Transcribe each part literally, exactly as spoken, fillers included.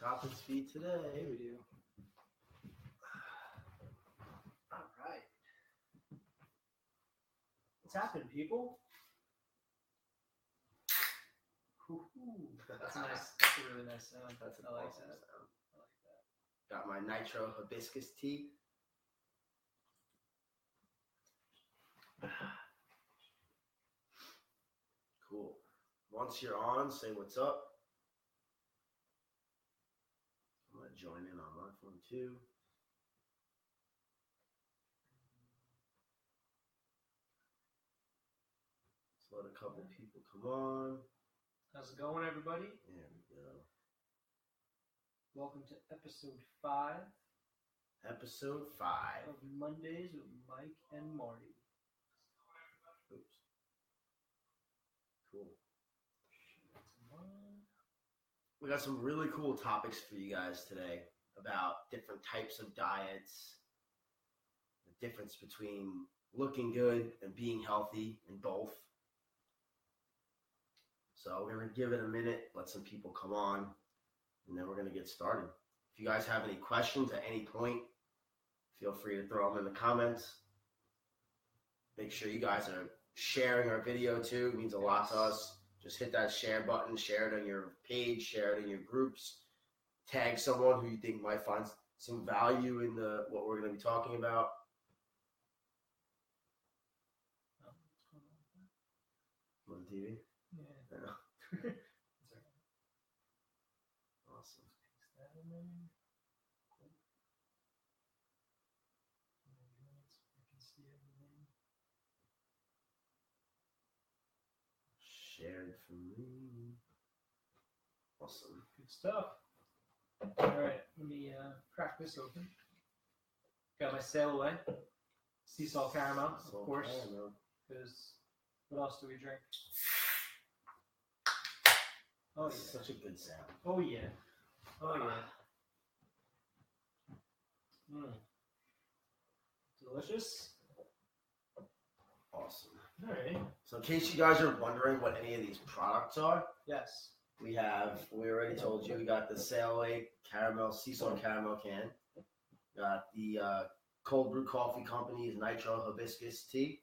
topics for you today. Hey, we do. All right. What's happened, people? Ooh, that's nice. That's a really nice sound. That's an I like awesome that. sound. I like that. Got my nitro hibiscus tea. Cool. Once you're on, say what's up. I'm going to join in on my phone too. Let's let a couple people come on. How's it going, everybody? There we go. Welcome to episode five Episode five. of Mondays with Mike and Marty. Oops. Cool. We got some really cool topics for you guys today about different types of diets, the difference between looking good and being healthy in both. So we're going to give it a minute, let some people come on, and then we're going to get started. If you guys have any questions at any point, feel free to throw them in the comments. Make sure you guys are sharing our video too. It means a lot to us. Just hit that share button, share it on your page, share it in your groups. Tag someone who you think might find some value in the what we're going to be talking about. Oh, what's going on with that? On T V? Yeah. Yeah. Sorry. Awesome. Paste that in there. Cool. Minutes, I can see everything. Shared for me. Awesome. Good stuff. All right, let me uh, crack this open. Got my sail away. Sea salt caramel, So, of course. I don't know. Because what else do we drink? Oh That's yeah. such a good sound. Oh yeah. Oh yeah. Mm. Delicious. Awesome. All right. So in case you guys are wondering what any of these products are, Yes. we have, we already told you, we got the Sail Away Caramel, Sea Salt Caramel can. Got the uh, Cold Brew Coffee Company's Nitro Hibiscus Tea.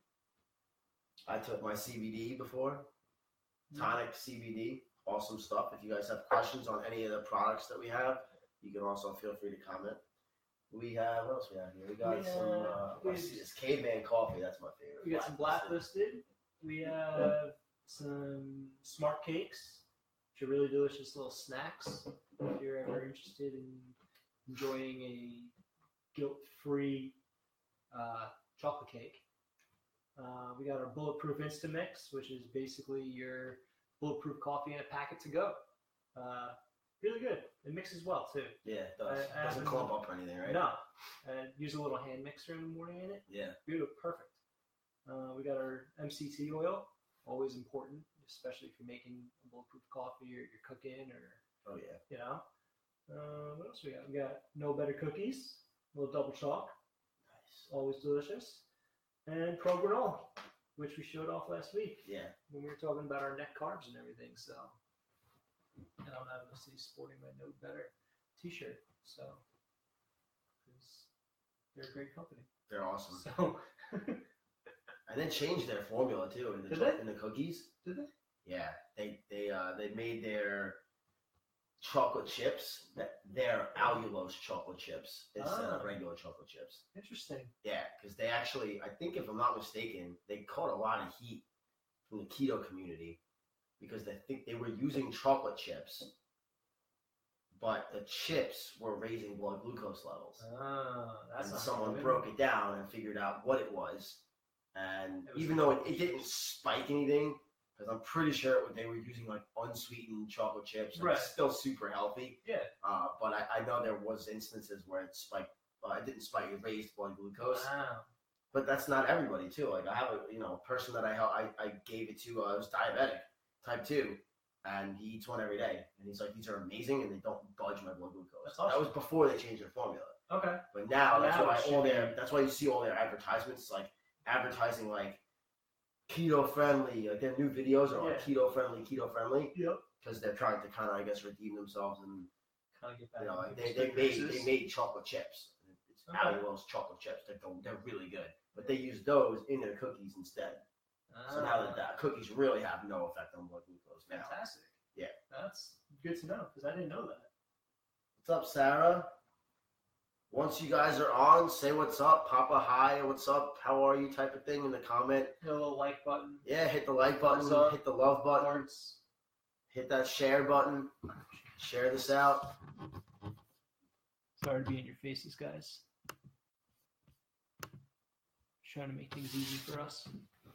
I took my C B D before. Tonic C B D. Awesome stuff. If you guys have questions on any of the products that we have, you can also feel free to comment. We have, what else we have here? We got Yeah, some, uh, we- let's see, this Caveman Coffee. That's my favorite. We got some blacklisted. We have some smart cakes, which are really delicious little snacks. If you're ever interested in enjoying a guilt-free uh, chocolate cake. Uh, we got our Bulletproof Instamix, which is basically your bulletproof coffee in a packet to go. Uh, really good. It mixes well too. Yeah, it does. I- I Doesn't haven't- clump up or anything, right? No. And use a little hand mixer in the morning in it. Yeah. Beautiful, perfect. Uh, we got our M C T oil, always important, especially if you're making a bulletproof coffee or you're cooking or, Oh, yeah. you know. Uh, what else we got? We got No Better Cookies, a little double chalk, Nice. always delicious. And Progranol, which we showed off last week Yeah. when we were talking about our net carbs and everything. So, and I'm obviously sporting my No Better t-shirt. So, because they're a great company. They're awesome. So, And they changed their formula too in the Did cho- they? in the cookies. did they? Yeah, they they uh they made their chocolate chips that they're allulose chocolate chips instead Ah. of regular chocolate chips. Interesting. Yeah, because they actually, I think if I'm not mistaken, they caught a lot of heat from the keto community because they think they were using chocolate chips, but the chips were raising blood glucose levels. Ah, that's And not someone good. broke it down and figured out what it was. And It was even though it, it didn't spike anything, because I'm pretty sure it, they were using like unsweetened chocolate chips, and Right. it's still super healthy. Yeah. Uh, but I, I know there was instances where it spiked. Uh, it didn't spike; it raised blood glucose. Wow. But that's not everybody too. Like I have a you know person that I help, I, I gave it to. Uh, was diabetic, type two, and he eats one every day. And he's like, these are amazing, and they don't budge my blood glucose. That's That awesome. was before they changed their formula. Okay. But now that's Now why it should all be- their that's why you see all their advertisements like advertising like keto friendly. Like their new videos are like Yeah. keto friendly, keto friendly, Yep. because they're trying to kind of I guess redeem themselves and kind of get back. You know, into like they, they good made graces. they made chocolate chips. It's Okay. Allywell's chocolate chips. They're they're really good, but they use those in their cookies instead. So now that, Ah, that cookies really have no effect on blood glucose now. fantastic. Yeah. That's good to know because I didn't know that. What's up, Sarah? Once you guys are on, say what's up, pop a hi, what's up, how are you type of thing in the comment. Hit a little like button. Yeah, hit the like button, Thumbs up. hit the love button, Hearts. hit that share button, share this out. Sorry to be in your faces, guys. Trying to make things easy for us.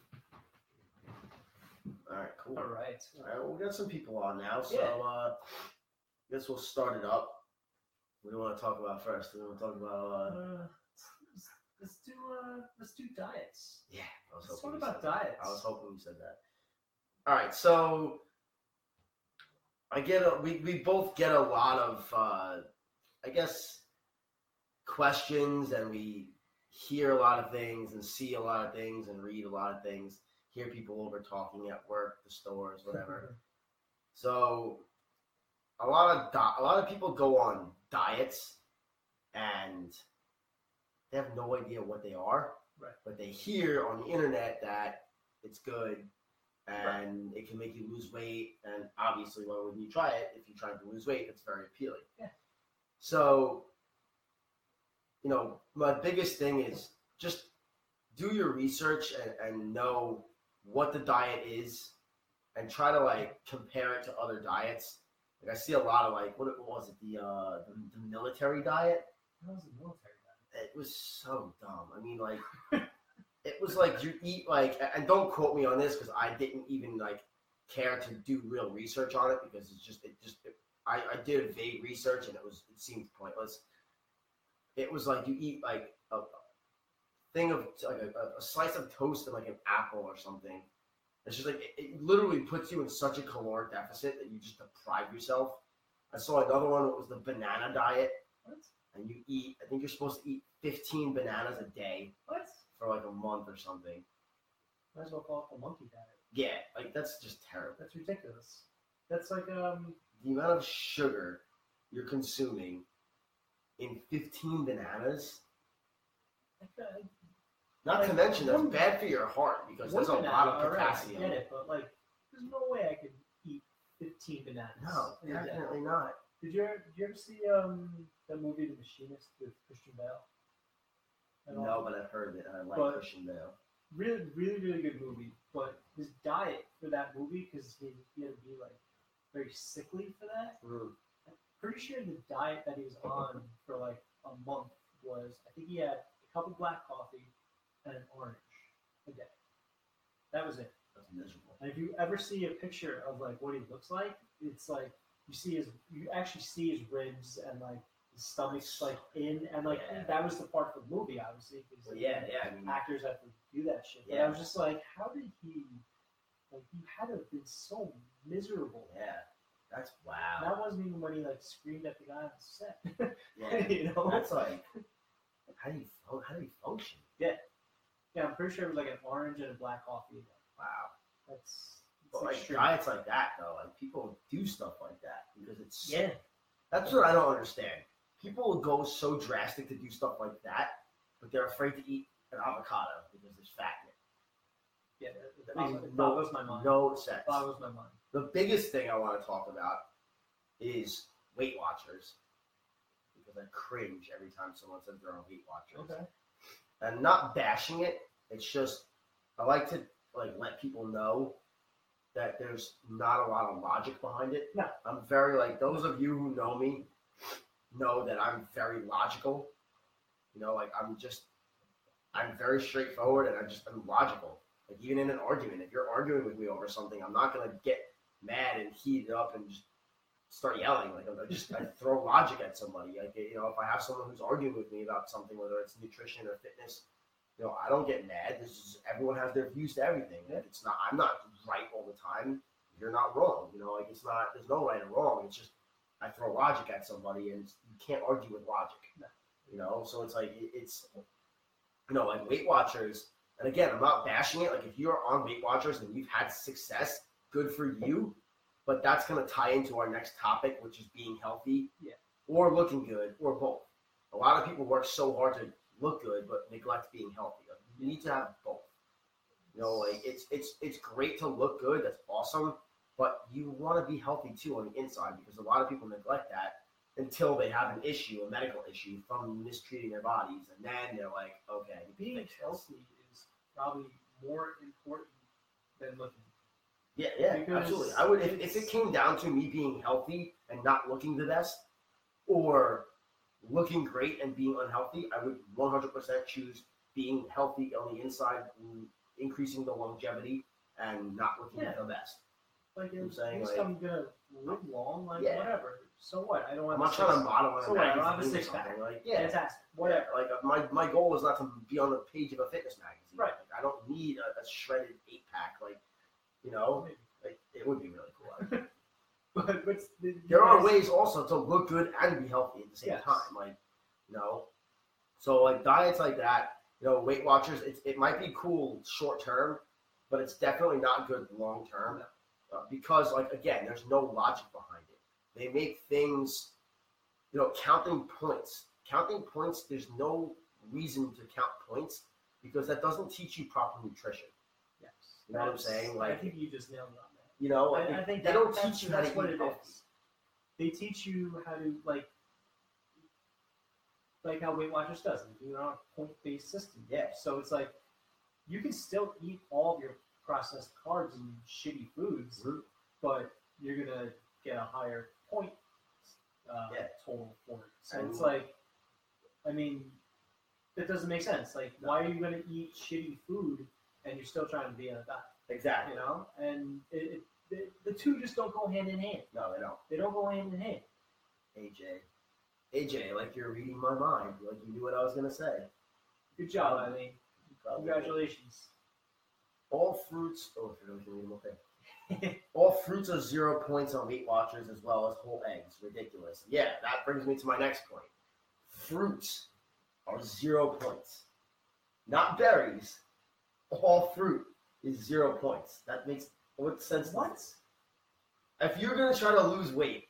All right, cool. All right. All right, well, we got some people on now, so Yeah. uh, I guess we'll start it up. What do you want to talk about first? Do we want to talk about? Uh... Uh, let's, let's do uh, let's do diets. Yeah, I was Let's hoping talk you about said that. diets. I was hoping you said that. All right, so I get a, we we both get a lot of uh, I guess questions, and we hear a lot of things, and see a lot of things, and read a lot of things. Hear people over talking at work, the stores, whatever. So a lot of di- a lot of people go on diets, and they have no idea what they are. Right. But they hear on the internet that it's good and it can make you lose weight. And obviously, well, when you try it, if you're trying to lose weight, it's very appealing. Yeah. So, you know, my biggest thing is just do your research and, and know what the diet is, and try to like compare it to other diets. Like I see a lot of like what, what was it the uh the, the military diet? That was a military diet. It was so dumb. I mean, like it was like you eat like, and don't quote me on this because I didn't even like care to do real research on it because it's just it just it, I I did a vague research and it was it seemed pointless. It was like you eat like a thing of like a, a slice of toast and like an apple or something. It's just like it, it literally puts you in such a caloric deficit that you just deprive yourself. I saw another one. It was the banana diet, What? and you eat. I think you're supposed to eat fifteen bananas a day What? for like a month or something. Might as well call it the monkey diet. Yeah, like that's just terrible. That's ridiculous. That's like um. The amount of sugar you're consuming in fifteen bananas. Like, uh, Not to Like, mention that's one- bad for your heart because one there's a banana, lot of all right, potassium. I get it, but like, there's no way I could eat fifteen bananas. No, in a day. definitely not. Did you ever, did you ever see um that movie The Machinist with Christian Bale? At all? No, but I've heard it. I like But- Christian Bale. Really, really, really good movie. But his diet for that movie, because he, he had to be like very sickly for that. Mm. Pretty sure the diet that he was on for like a month was, I think he had a cup of black coffee and an orange a day. That was it. That's miserable. And if you ever see a picture of like what he looks like, it's like you see his, you actually see his ribs and like his stomach's like in, and like Yeah. that was the part for the movie, obviously. 'Cause, Well, yeah, yeah. I mean, actors have to do that shit. But Yeah. I was just like, how did he? Like, you had to have been so miserable. yeah, that's wow. That wasn't even when he like screamed at the guy on set. Yeah, you know. that's like how do you fun- how do you function? Yeah, I'm pretty sure it was like an orange and a black coffee. a day. Wow. That's, But that's like extreme. diets like that though, like people do stuff like that because it's Yeah. That's what I don't understand. People go so drastic to do stuff like that, but they're afraid to eat an avocado because there's fat in it. Yeah, that, that, That makes, makes it no, boggles my mind. no sense. Boggles my mind. The biggest thing I want to talk about is Weight Watchers because I cringe every time someone says they're on Weight Watchers. Okay. And not bashing it. It's just I like to like let people know that there's not a lot of logic behind it. No. I'm very like those of you who know me know that I'm very logical. You know, like I'm just I'm very straightforward and I just I'm logical. Like even in an argument, if you're arguing with me over something, I'm not gonna get mad and heat it up and just start yelling. Like I just I throw logic at somebody. Like you know, if I have someone who's arguing with me about something, whether it's nutrition or fitness, you know, I don't get mad. This is everyone has their views to everything. Like it's not I'm not right all the time. You're not wrong. You know, like it's not there's no right or wrong. It's just I throw logic at somebody and you can't argue with logic. No. You know, so it's like it- it's you know, like Weight Watchers. And again, I'm not bashing it. Like if you're on Weight Watchers and you've had success, good for you. But that's going to tie into our next topic, which is being healthy. Yeah. or looking good, or both. A lot of people work so hard to look good, but neglect being healthy. Like, you need to have both. You know, like it's it's it's great to look good. That's awesome, but you want to be healthy too on the inside, because a lot of people neglect that until they have an issue, a medical issue from mistreating their bodies, and then they're like, okay, Being fix this. healthy is probably more important than looking. Yeah, yeah, Because absolutely. I would if, if it's- it came down to me being healthy and not looking the best, or looking great and being unhealthy, I would one hundred percent choose being healthy on the inside, increasing the longevity, and not looking Yeah. the best. Like, I'm at saying, least like- I'm gonna live long. Like, Yeah. whatever. So what? I don't have I'm a not trying to six- model on So a what, I don't have a magazine or six pack. something. Like, yeah, Fantastic. Whatever. Like uh, my my goal is not to be on the page of a fitness magazine. Right. Like, I don't need a, a shredded eight pack. Like, you know, like it would be really cool. But what's the, There are guys- ways also to look good and be healthy at the same Yes. time. Like, you know, so like diets like that, you know, Weight Watchers, it, it might be cool short term, but it's definitely not good long term. No. Uh, because, like, again, there's no logic behind it. They make things, you know, counting points. Counting points, there's no reason to count points because that doesn't teach you proper nutrition. Yes. You know what I'm That's- saying? I Like, think you just nailed it on that. you know, I, like, I think they that, don't that's, teach you how that's to what eat it healthy. is. They teach you how to, like, like how Weight Watchers does. You're on a point-based system. Yeah. So it's like you can still eat all of your processed carbs and shitty foods, Mhm. but you're gonna get a higher point uh, Yeah. total for it. So And- it's like, I mean, that doesn't make sense. Like, No. why are you gonna eat shitty food and you're still trying to be on a diet? Exactly. You know, and it, it, the, the two just don't go hand in hand. No, they don't. They don't go hand in hand. A J. A J, like you're reading my mind. Like you knew what I was going to say. Good job, Eileen. Congratulations. All fruits. Oh, if you're going to read them, okay. All fruits are zero points on Weight Watchers as well as whole eggs. Ridiculous. Yeah, that brings me to my next point. Fruits are zero points. Not berries. All fruit is zero points. That makes what sense? does What? this? If you're going to try to lose weight,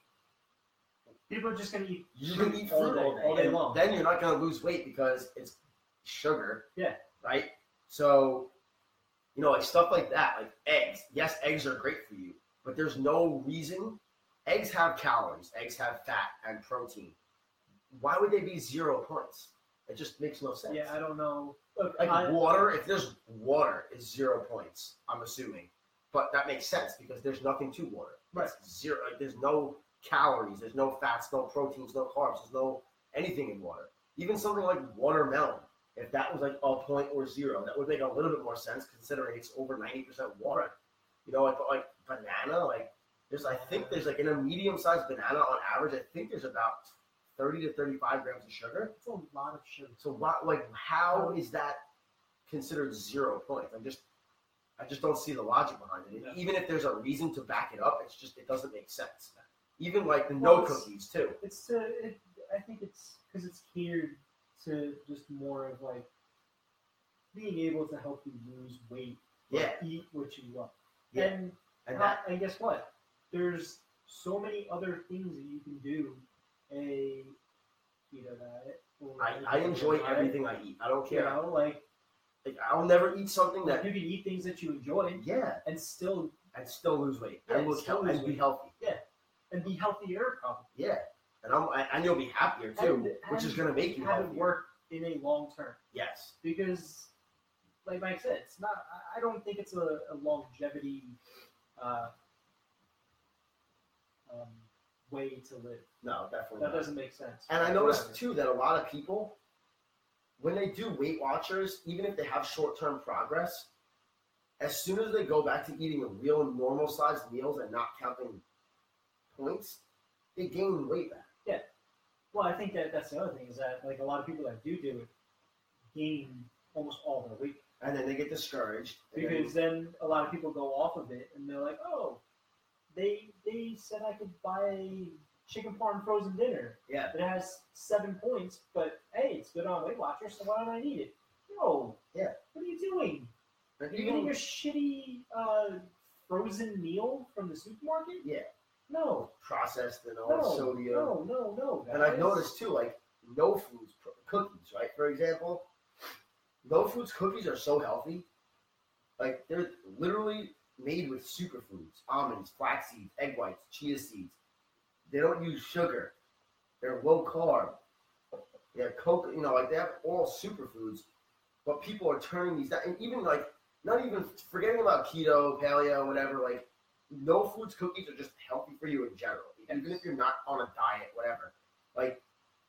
People are just gonna eat you fruit can eat all fruit day, all day, all day and long. then you're not going to lose weight because it's sugar. Yeah. Right? So, you know, like stuff like that, like eggs. Yes, eggs are great for you, but there's no reason. Eggs have calories, eggs have fat and protein. Why would they be zero points? It just makes no sense. Yeah, I don't know. Look, Like I, water, if there's water, is zero points, I'm assuming. But that makes sense because there's nothing to water. Right. It's zero. Like, there's no calories, there's no fats, no proteins, no carbs, there's no anything in water. Even something like watermelon, if that was like a point or zero, that would make a little bit more sense considering it's over ninety percent water. You know, like, like banana, like there's, I think there's like in a medium-sized banana on average, I think there's about thirty to thirty-five grams of sugar. it's a lot of sugar. So what, like, how is that considered zero points? I'm just, I just don't see the logic behind it. Yeah. Even if there's a reason to back it up, it's just, it doesn't make sense. Even like the no Well, it's- cookies too. It's to, it, I think it's because it's geared to just more of like being able to help you lose weight. or Yeah. Eat what you love. Yeah. And And Uh, that, and guess what? There's so many other things that you can do a keto diet. Or I, any I keto enjoy diet, everything I eat. I don't You care. know, like, Like, I'll never eat something like that, you can eat things that you enjoy yeah, and still and still lose weight Yeah, and look still healthy lose and be weight. healthy. and be healthier, probably. Yeah, and I'm and you'll be happier too, And- which is and gonna make you have it healthier. work in a long term. Yes. Because, like Mike said, it's not. I- I don't think it's a, a longevity uh, um, way to live. No, definitely That not. doesn't make sense. And I noticed Whatever. too that a lot of people, when they do Weight Watchers, even if they have short-term progress, as soon as they go back to eating real normal-sized meals and not counting points, they gain weight back. Well, I think that that's the other thing is that like a lot of people that do do it gain almost all their weight And then they get discouraged. and then- because then a lot of people go off of it and they're like, oh, they they said I could buy chicken parm frozen dinner. yeah, It has seven points, but hey, it's good on Weight Watchers, so why don't I eat it? No. Yeah. What are you doing? and You're even- getting a shitty uh, frozen meal from the supermarket? yeah. No. processed and all No. the sodium. No. No. No. And I've guys. noticed too, like no foods pr- cookies, right? For example, no foods cookies are so healthy. Like they're literally made with superfoods, almonds, flax seeds, egg whites, chia seeds. They don't use sugar. They're low carb. They're cocoa, you know, like they have all superfoods. But people are turning these down, and even like not even forgetting about keto, paleo, whatever. Like no foods cookies are just healthy for you in general, even if you're not on a diet, whatever. Like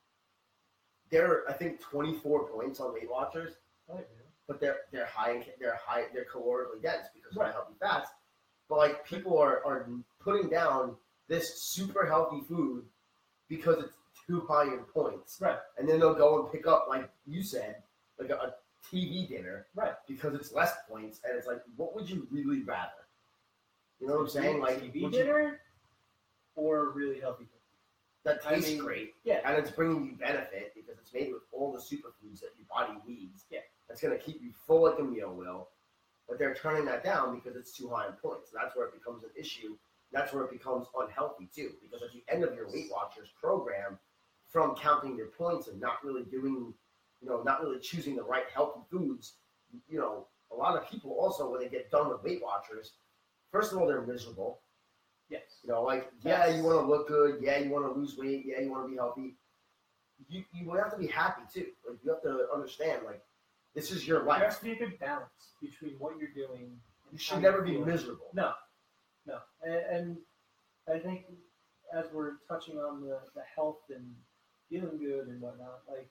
they're, I think, twenty-four points on Weight Watchers, Oh, yeah. but they're they're high, in, they're high, they're calorically dense because Right. of the healthy fats. But like people are are putting down this super healthy food because it's too high in points, Right. and then they'll go and pick up, like you said, like a, a T V dinner, Right. because it's less points, and it's like, what would you really rather? You know what I'm saying? Like, T V would you, dinner or really healthy cookies. that I tastes mean, great, Yeah. and it's bringing you benefit because it's made with all the superfoods that your body needs. Yeah. That's going to keep you full like a meal will, but they're turning that down because it's too high in points. And that's where it becomes an issue. That's where it becomes unhealthy too, because at the end of your Weight Watchers program, from counting your points and not really doing, you know, not really choosing the right healthy foods, you know, a lot of people also, when they get done with Weight Watchers, first of all, they're miserable. Yes. You know, like, yeah, Yes. you want to look good. Yeah, you want to lose weight. Yeah, you want to be healthy. You you have to be happy too. Like, you have to understand, like, this is your There has life. to be a good balance between what you're doing. And You how should you never be feel. miserable. No, no, and, and I think as we're touching on the, the health and feeling good and whatnot, like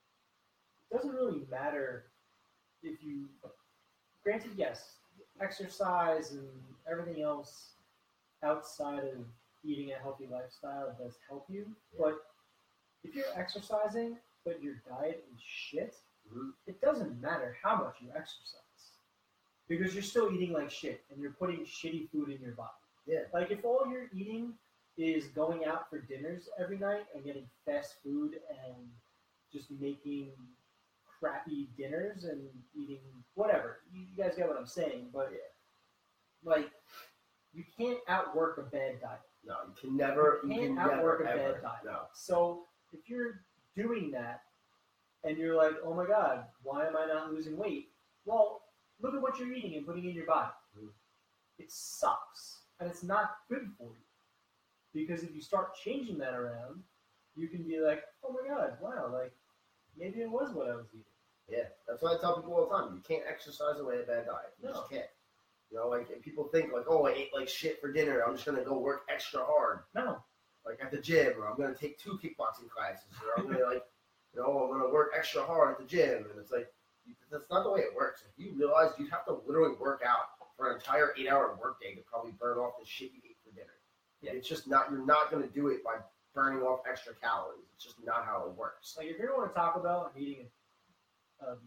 it doesn't really matter if you. Granted, yes, exercise and everything else outside of eating a healthy lifestyle does help you, Yeah. but if you're exercising but your diet is shit, Mhm. it doesn't matter how much you exercise because you're still eating like shit and you're putting shitty food in your body. Yeah. Like if all you're eating is going out for dinners every night and getting fast food and just making crappy dinners and eating whatever, you, you guys get what I'm saying. But Yeah. like, you can't outwork a bad diet. No, you can never. You You can't can outwork never a bad ever. diet. No. So if you're doing that and you're like, oh my God, why am I not losing weight? Well, look at what you're eating and putting in your body. Mhm. It sucks and it's not good for you. Because if you start changing that around, you can be like, oh my God, wow, like maybe it was what I was eating. Yeah, that's what I tell people all the time. You can't exercise away a bad diet. You No. just can't. You know, like, and people think like, oh, I ate like shit for dinner. I'm just gonna go work extra hard, No. like at the gym, or I'm gonna take two kickboxing classes, or I'm gonna like, you know, I'm gonna work extra hard at the gym. And it's like, that's not the way it works. If you realize you'd have to literally work out for an entire eight-hour workday to probably burn off the shit you ate for dinner. Yeah. It's just not. You're not gonna do it by burning off extra calories. It's just not how it works. Like if you're going to Taco Bell and eating a, a, a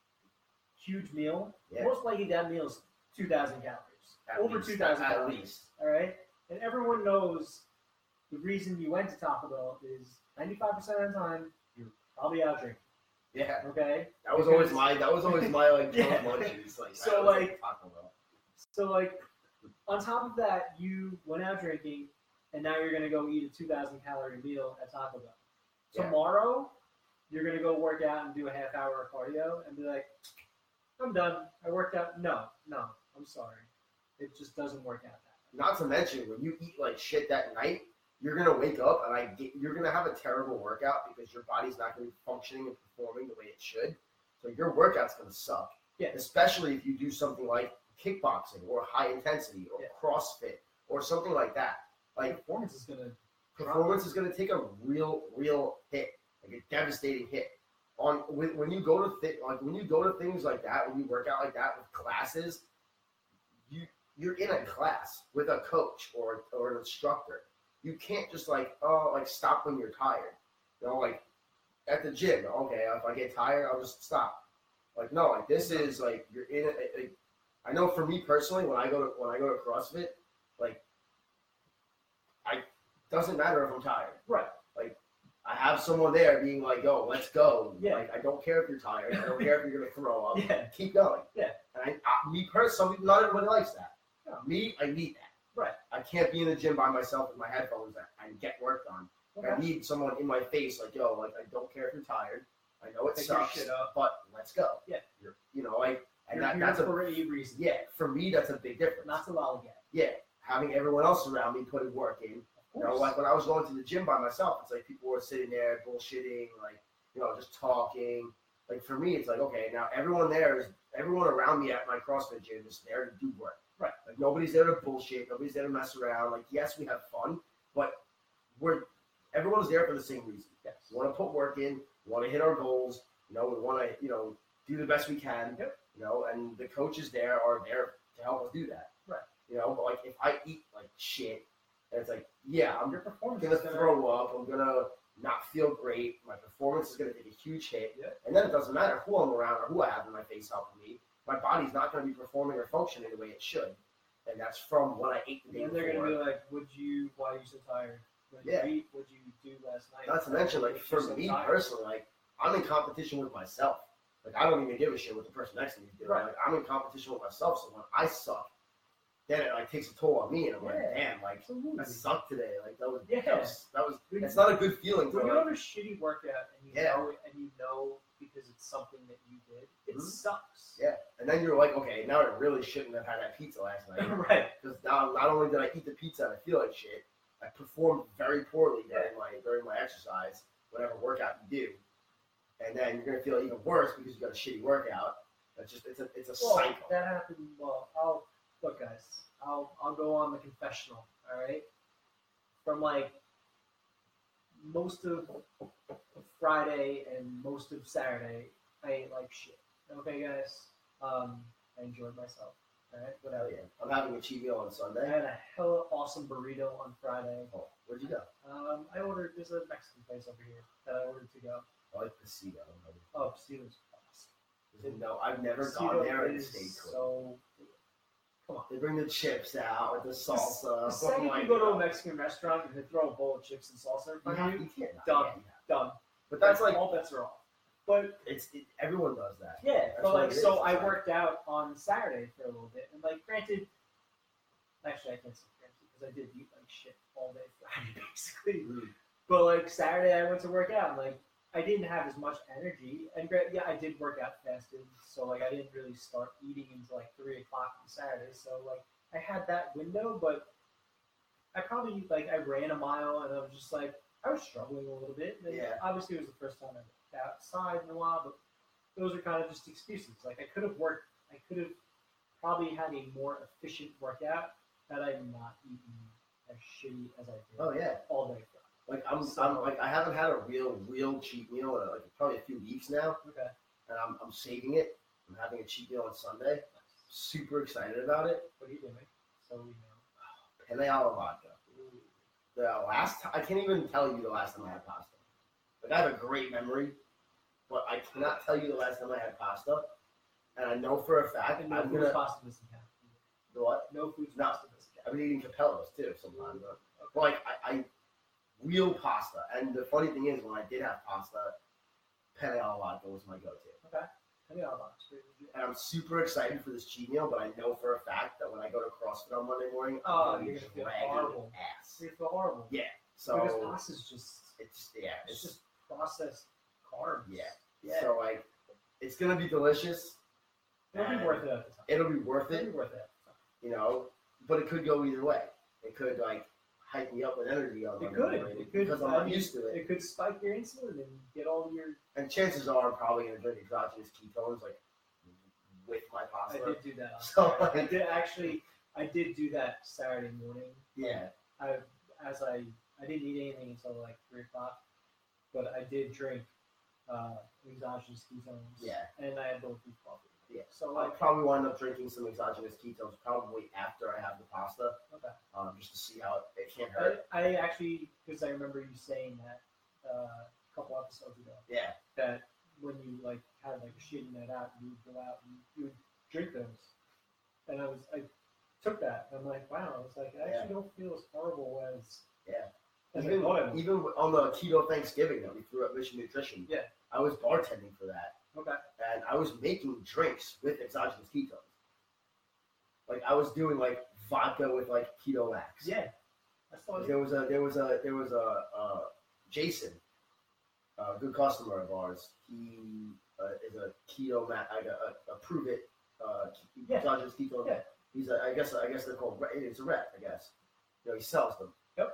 huge meal, Yeah. most likely that meal's two thousand calories. At Over least, two thousand at calories. least. All right? And everyone knows the reason you went to Taco Bell is ninety-five percent of the time you're probably out drinking. Yeah. Okay? That was always Because- my. That was always my like Yeah. munchies. Like So, I was like- Taco Bell. So, like, on top of that, you went out drinking, and now you're going to go eat a two thousand calorie meal at Taco Bell. Yeah. Tomorrow, you're going to go work out and do a half hour of cardio and be like, I'm done. I worked out. No, no, I'm sorry. It just doesn't work out that Not to mention when you eat like shit that night, you're gonna wake up and I get, you're gonna have a terrible workout because your body's not gonna be functioning and performing the way it should. So your workout's gonna suck. Yeah. Especially if you do something like kickboxing or high intensity or Yeah. CrossFit or something like that. way. Like Performance is going to performance is going to take a real, real hit, like a devastating hit. On when, when you go to th- like when you go to things like that, when you work out like that with classes, you you're in a class with a coach or or an instructor. You can't just like oh like stop when you're tired. You know, like at the gym. Okay, if I get tired, I'll just stop. Like no, like this is like you're in it. Like, I know for me personally, when I go to when I go to CrossFit, like I doesn't matter if I'm tired. Right. I have someone there being like, "Yo, let's go." Yeah. Like, I don't care if you're tired. I don't care if you're gonna throw up. Yeah. Keep going. Yeah. And I, I me personally, not everybody likes that. No. Me, I need that. Right. I can't be in the gym by myself with my headphones and get work done. Okay. I need someone in my face, like, yo, like, I don't care if you're tired. I know it Pick your sucks, shit up. but let's go. Yeah. You're, you know, like, and You're that, here that's a, for a reason. yeah, for me, that's a big difference. Not to lollygag. Yeah, having everyone else around me putting work in. You know, like when I was going to the gym by myself, it's like people were sitting there bullshitting, like, you know, just talking. Like for me, it's like, okay, now everyone there is, everyone around me at my CrossFit gym is there to do work. Right. Like nobody's there to bullshit. Nobody's there to mess around. Like, yes, we have fun, but we're, everyone's there for the same reason. Yes. We want to put work in. We want to hit our goals. You know, we want to, you know, do the best we can. Yep. You know, and the coaches there are there to help us do that. Right. You know, but like if I eat like shit, and it's like, yeah, I'm Your performance gonna is gonna throw up. I'm gonna not feel great. My performance is gonna take a huge hit. Yeah. And then it doesn't matter who I'm around or who I have in my face helping me. My body's not gonna be performing or functioning the way it should. And that's from what I ate the day And before. they're gonna be like, "Would you? Why are you so tired? What did Yeah. you eat? What did you do last night?" Not to mention, like, What for makes you so me tired? personally, like, I'm in competition with myself. Like, I don't even give a shit what the person next to me is doing. Right. Like, I'm in competition with myself, so when I suck, then it, like, takes a toll on me, and I'm like, Yeah. damn, like, Absolutely. I sucked today. Like, that was, Yeah. that was, that was, When it's you- not a good feeling to, When you like, have a shitty workout and you Yeah. know it, and you know because it's something that you did, it Mhm. sucks. yeah. And then you're like, okay, now I really shouldn't have had that pizza last night. right. Because now, not only did I eat the pizza and I feel like shit, I performed very poorly during my during my exercise, whatever workout you do, and then you're gonna feel even worse because you got a shitty workout. It's just it's a it's a Well, cycle. that happened. Well, I'll look, guys. I'll I'll go on the confessional. All right. From like most of Friday and most of Saturday, I ate like shit. Okay, guys. Um, I enjoyed myself. All right, Hell whatever. yeah. I'm having a cheat meal on I Sunday. had a hella awesome burrito on Friday. Oh, where'd you go? Um, I ordered. There's a Mexican place over here that I ordered to go. I like Pasito. Oh, Steelers. awesome. No, I've never Pasito gone there and is stayed clean. so. They bring the chips out with the salsa. The second Oh my you go to a God. Mexican restaurant and they throw a bowl of chips and salsa in You front have- of you, you can't not- Done. yeah, you have. done. But that's like all bets are off. But it's it, everyone does that. yeah, That's but what like it is. so, It's I like- worked out on Saturday for a little bit, and like granted, actually I can't say granted because I did eat like shit all day Friday basically. Mm. But like Saturday, I went to work out, and like I didn't have as much energy. And gra- yeah, I did work out fasted, so like I didn't really start eating until like three o'clock on Saturday. So like I had that window, but I probably like I ran a mile, and I was just like I was struggling a little bit. And Yeah. obviously, it was the first time I worked outside in a while, but those are kind of just excuses. Like I could have worked, I could have probably had a more efficient workout had I not eaten as shitty as I did Oh yeah. all day. Like I'm, So- I'm like I haven't had a real, real cheat meal in like probably a few weeks now, Okay. and I'm, I'm saving it. I'm having a cheat meal on Sunday. Super excited about it. What are you doing? So we know. Penne alla vodka. The last time I can't even tell you the last time I had pasta. Like I have a great memory, but I cannot tell you the last time I had pasta. And I know for a fact And no I'm food gonna pasta doesn't count. the what? No food No. pasta doesn't count. I've been eating Capellos too sometimes. But, but like I, I real pasta. And the funny thing is, when I did have pasta, penne alla vodka was my go-to. Okay. I mean, I'll box. Pretty legit. And I'm super excited for this cheat meal, but I know for a fact that when I go to CrossFit on Monday morning, I'm Oh, gonna be you're gonna feel dragging horrible. ass. You feel horrible. Yeah. Because So pasta's just it's yeah, it's it's just processed carbs. yeah. Yeah. So like, it's gonna be delicious. It'll be and worth it at the time. It'll be worth It'll it, be worth it at the time. you know. But it could go either way. It could like hype me up with energy on It Monday could. morning It could. because I'm I not mean, used to it. It could spike your insulin and get all your. And chances are I'm probably gonna drink exogenous ketones like with my I pasta. did do that. On So, Saturday. I like- did actually. I did do that Saturday morning. Yeah. I as I I didn't eat anything until like three o'clock, but I did drink uh, exogenous ketones. Yeah. And I had bulletproof coffee. Yeah. So I'll like, probably wind up drinking some exogenous ketones probably after I have the pasta, okay. um, just to see how it, it can't hurt. I, I actually because I remember you saying that uh, a couple episodes ago Yeah. that when you like had like a shitty night out, you would go out and you would drink those, and I was I took that and I'm like, wow, I was like I actually Yeah. don't feel as horrible as Yeah. as I Even, thought I would. even on the keto Thanksgiving that we threw at Mission Nutrition, Yeah. I was bartending for that, Okay. and I was making drinks with exogenous ketones. Like I was doing like vodka with like keto max. Yeah, that's the There was a there was a there was a uh, Jason, a good customer of ours. He uh, is a keto max, like a, a, a prove it. Uh, Yeah. exogenous keto. Yeah. He's a, I guess I guess they're called. It's a rep, I guess. You know, he sells them. Yep.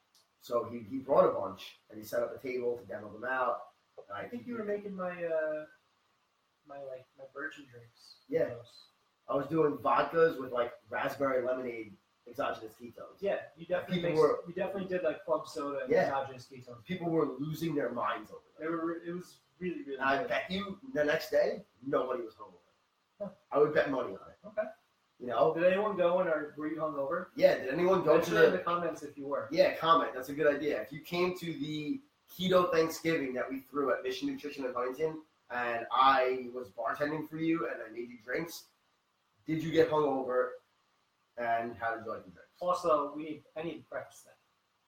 So he, he brought a bunch and he set up a table to demo them out. And I think you were making my uh my like my virgin drinks. Yeah. Those. I was doing vodkas with like raspberry lemonade exogenous ketones. Yeah, you definitely People mixed, were- you definitely did like club soda and Yeah. exogenous ketones. People were losing their minds over They them. were it was really really And I good. bet you the next day nobody was hungover. Huh. I would bet money on it. Okay. You know? Did anyone go and or were you hungover? Yeah. Did anyone go to Mention it in the? the comments if you were. Yeah, comment. That's a good idea. If you came to the keto Thanksgiving that we threw at Mission Nutrition in Huntington, and I was bartending for you, and I made you drinks, did you get hungover? And how did you like the drinks? Also, we need I need to preface that.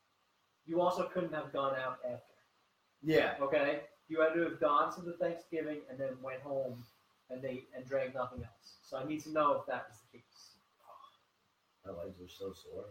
You also couldn't have gone out after. Yeah. Okay? You had to have gone to the Thanksgiving and then went home and they and drank nothing else. So I need to know if that was the case. My legs were so sore.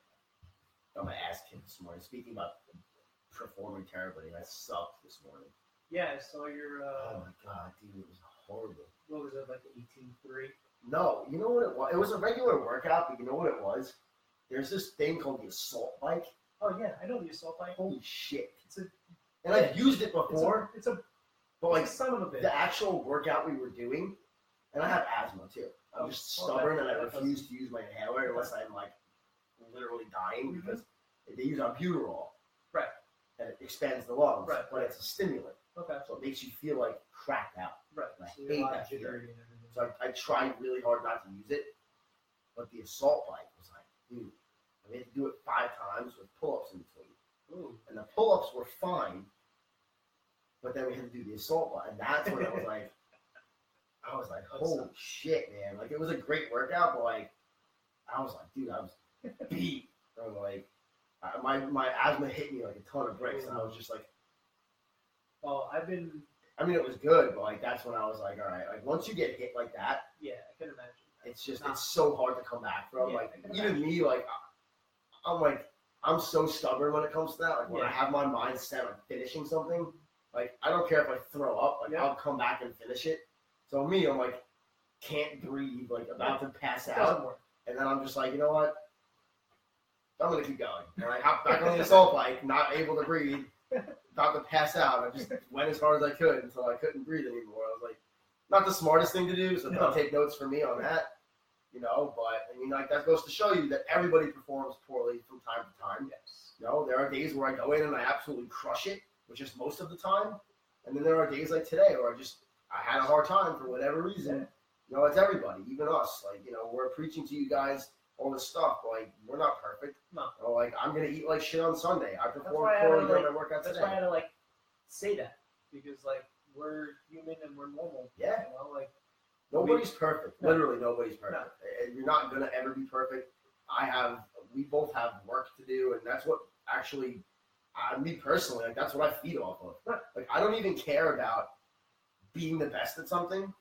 Got my ass kicked this morning. Speaking about performing terribly, I sucked this morning. Yeah, I saw your uh Oh my god, dude, it was horrible. what was it, like eighteen three? No, you know what it was? It was a regular workout, but you know what it was? There's this thing called the assault bike. Oh yeah, I know the assault bike. Holy shit. It's a And I've used it it's before, a, it's a, but like it's a son of a bitch. the actual workout we were doing, and I have asthma too. I'm Oh, just well, stubborn that- and I that refuse to use my inhaler unless I'm like literally dying Mhm. because they use albuterol. Right. And it expands the lungs, Right, but right. it's a stimulant, Okay. so it makes you feel like cracked out. Right. I So you're hate a lot that feeling. jittery and everything. So I, I tried really hard not to use it, but the assault bike was like, dude, we had to do it five times with pull-ups in between. Ooh. And the pull-ups were fine, but then we had to do the assault bike, and that's when I was like, I was like, holy shit, man! Like it was a great workout, but like, I was like, dude, I was beat. I'm like, I, my my asthma hit me like a ton of bricks, and I was just like, Well, I've been I mean, it was good, but like that's when I was like, all right, like once you get hit like that, yeah, I can imagine. it's just Nah. it's so hard to come back from. Yeah, like I can even me, like I- I'm like I'm so stubborn when it comes to that. Like when I Yeah. have my mind set on finishing something, like I don't care if I throw up, like Yeah. I'll come back and finish it. So me, I'm like can't breathe, like about to pass It doesn't out, work. and then I'm just like, you know what? I'm gonna keep going. And I hop back on the assault bike, not able to breathe, about to pass out. I just went as hard as I could until I couldn't breathe anymore. I was like, not the smartest thing to do, so No. don't take notes from me on that. You know, but I mean, like that goes to show you that everybody performs poorly from time to time. Yes. You know, there are days where I go in and I absolutely crush it, which is most of the time, and then there are days like today where I just I had a hard time for whatever reason. Yeah. You know, it's everybody, even us. Like, you know, we're preaching to you guys all this stuff, but like we're not perfect. No. You know, like I'm gonna eat like shit on Sunday. I performed why I had poorly to, during like- my workout That's today. why I had to like say that because like we're human and we're normal. Yeah. You know, like Nobody's perfect. No. Literally, nobody's perfect. And you're not gonna ever be perfect. I have. We both have work to do, and that's what actually, I, me personally, like that's what I feed off of. Right. Like I don't even care about being the best at something.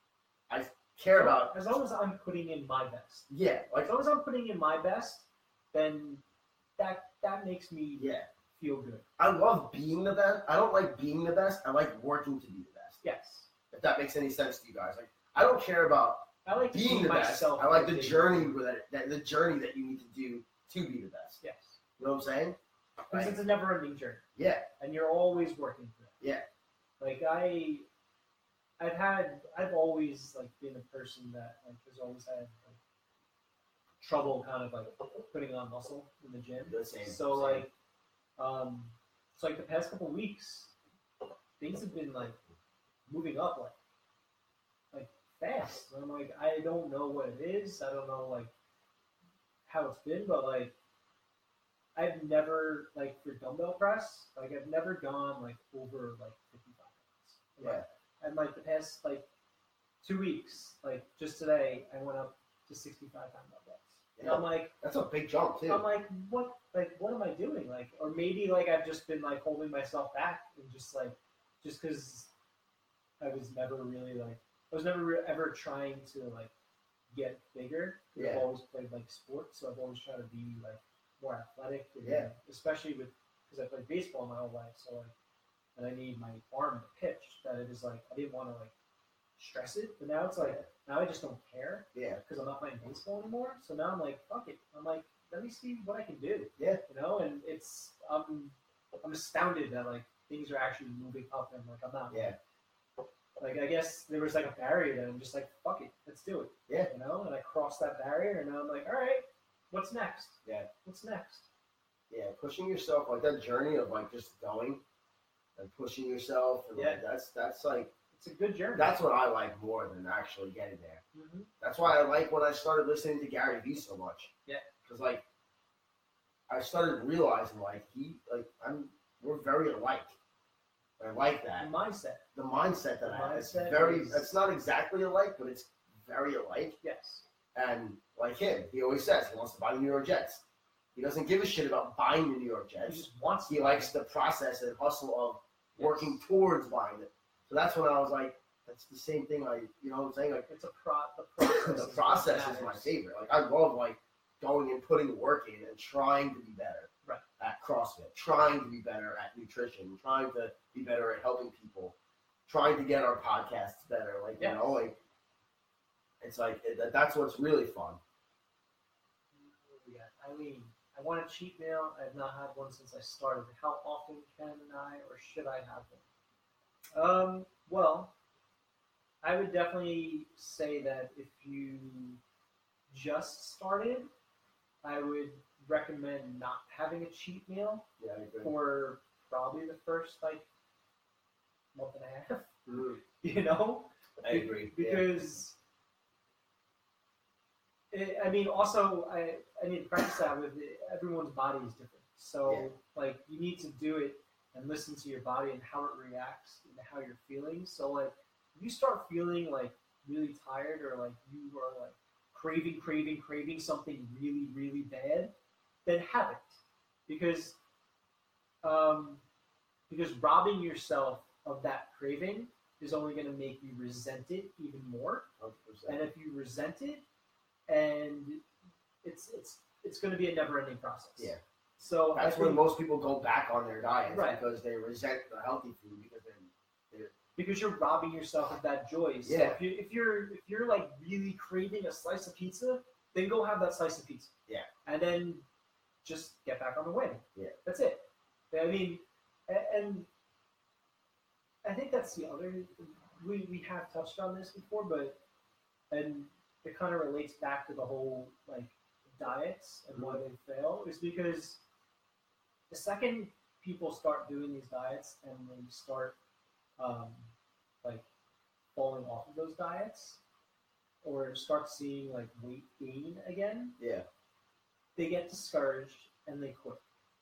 I care about as long as I'm putting in my best. yeah, like As long as I'm putting in my best, then that that makes me yeah. feel good. I love being the best. I don't like being the best. I like working to be the best. Yes. If that makes any sense to you guys, like I don't care about I like to being see the best. myself. I like the like journey with it, that the journey that you need to do to be the best. Yes. You know what I'm saying? Because Like, it's a never ending journey. yeah, And you're always working for it. yeah, Like I I've had I've always like been a person that like has always had like trouble kind of like putting on muscle in the gym. the same. So same. like um it's like the past couple weeks things have been like moving up like like fast. And I'm like I don't know what it is. I don't know like how it's been, but like I've never like for dumbbell press, like I've never gone like over like fifty-five pounds. yeah, And like the past like two weeks, like just today, I went up to sixty-five pound dumbbells. And I'm like, that's a big jump too. I'm like, what, like, what am I doing? Like, or maybe like I've just been like holding myself back and just like, just because I was never really like, I was never re- ever trying to like get bigger. Yeah. I've always played like sports, so I've always tried to be like more athletic. And, Yeah. especially with because I played baseball my whole life, so like, and I need my arm to pitch. That it is like I didn't want to like stress it, but now it's like now I just don't care. Yeah. Because I'm not playing baseball anymore. So now I'm like, fuck it. I'm like, let me see what I can do. Yeah. You know, and it's um, I'm astounded that like things are actually moving up and like I'm not. Yeah. Like I guess there was like a barrier that I'm just like, fuck it, let's do it. Yeah. You know, and I crossed that barrier, and now I'm like, all right, what's next? Yeah. What's next? Yeah, pushing yourself, like that journey of like just going and pushing yourself, and like, Yeah. that's that's like It's a good journey. that's what I like more than actually getting there. mm-hmm. That's why I like when I started listening to Gary Vee so much. Yeah. Because like I started realizing like he like I'm we're very alike. I like The that. mindset. The mindset that The I have. It's mindset very is- it's not exactly alike, but it's very alike. Yes. And like him, he always says he wants to buy the New York Jets. He doesn't give a shit about buying the New York He Jets. just wants. He to. likes the process and hustle of Yes. working towards buying it. So that's when I was like, that's the same thing. I, you know what I'm saying? Like It's a pro. The process. the is what process is my matters. favorite. Like I love like going and putting the work in and trying to be better Right. at CrossFit, trying to be better at nutrition, trying to be better at helping people, trying to get our podcasts better. Like Yes. you know, like it's like it, that's what's really fun. What do we got? Eileen, I want a cheat meal. I have not had one since I started. How often can I or should I have them? Um, well, I would definitely say that if you just started, I would recommend not having a cheat meal Yeah, I agree. for probably the first like month and a half. Mhm. You know, I agree. Yeah. because it, I mean, also I I need to practice that with it. Everyone's body is different, so Yeah. like you need to do it and listen to your body and how it reacts and how you're feeling. So like if you start feeling like really tired or like you are like craving, craving, craving something really, really bad, then have it because um because robbing yourself of that craving is only going to make you resent it even more. one hundred percent. And if you resent it, and it's it's it's going to be a never-ending process. Yeah. So That's I when think, most people go back on their diets Right. because they resent the healthy food because they're because you're robbing yourself of that joy. So Yeah. if you if you're if you're like really craving a slice of pizza, then go have that slice of pizza. Yeah. And then just get back on the wagon. Yeah. That's it. I mean, a- and I think that's the other. We we have touched on this before, but and it kind of relates back to the whole like diets and why they fail is because the second people start doing these diets and they start um, like falling off of those diets or start seeing like weight gain again, yeah. they get discouraged and they quit.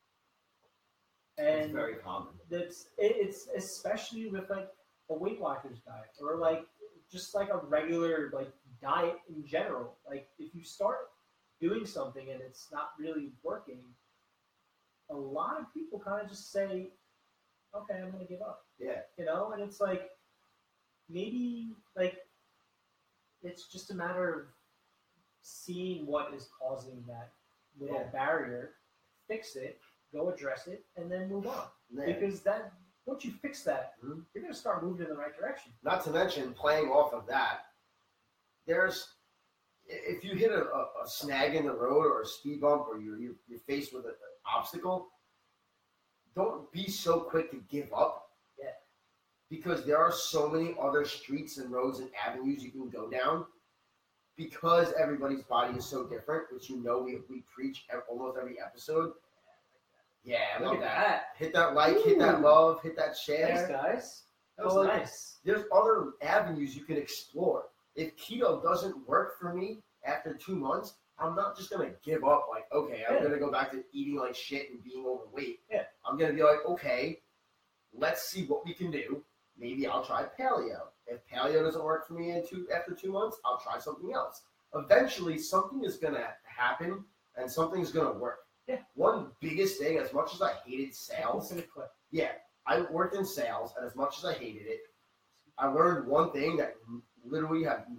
It's And very common. that's it, it's especially with like a Weight Watchers diet or like just like a regular like diet in general. Like if you start doing something and it's not really working, a lot of people kind of just say, okay, I'm gonna give up. Yeah. You know, and it's like maybe like it's just a matter of seeing what is causing that little Yeah. barrier, fix it, go address it, and then move on. Yeah. Because that once you fix that, Mhm. you're gonna start moving in the right direction. Not to mention, playing off of that, there's if you hit a, a, a snag in the road or a speed bump or you're, you're, you're faced with an obstacle, don't be so quick to give up. Yeah. Because there are so many other streets and roads and avenues you can go down. Because everybody's body is so different, which you know we, we preach at almost every episode. Yeah, I Look love at that. that. Hit that like, hit that Ooh. love, hit that share. Thanks, guys. That was So, like, nice. There's other avenues you can explore. If keto doesn't work for me after two months, I'm not just gonna give up. Like, okay, I'm Yeah. gonna go back to eating like shit and being overweight. Yeah. I'm gonna be like, okay, let's see what we can do. Maybe I'll try paleo. If paleo doesn't work for me in two after two months, I'll try something else. Eventually, something is gonna happen and something's gonna work. Yeah. One biggest thing, as much as I hated sales, It's gonna click. yeah, I worked in sales, and as much as I hated it, I learned one thing that literally have, has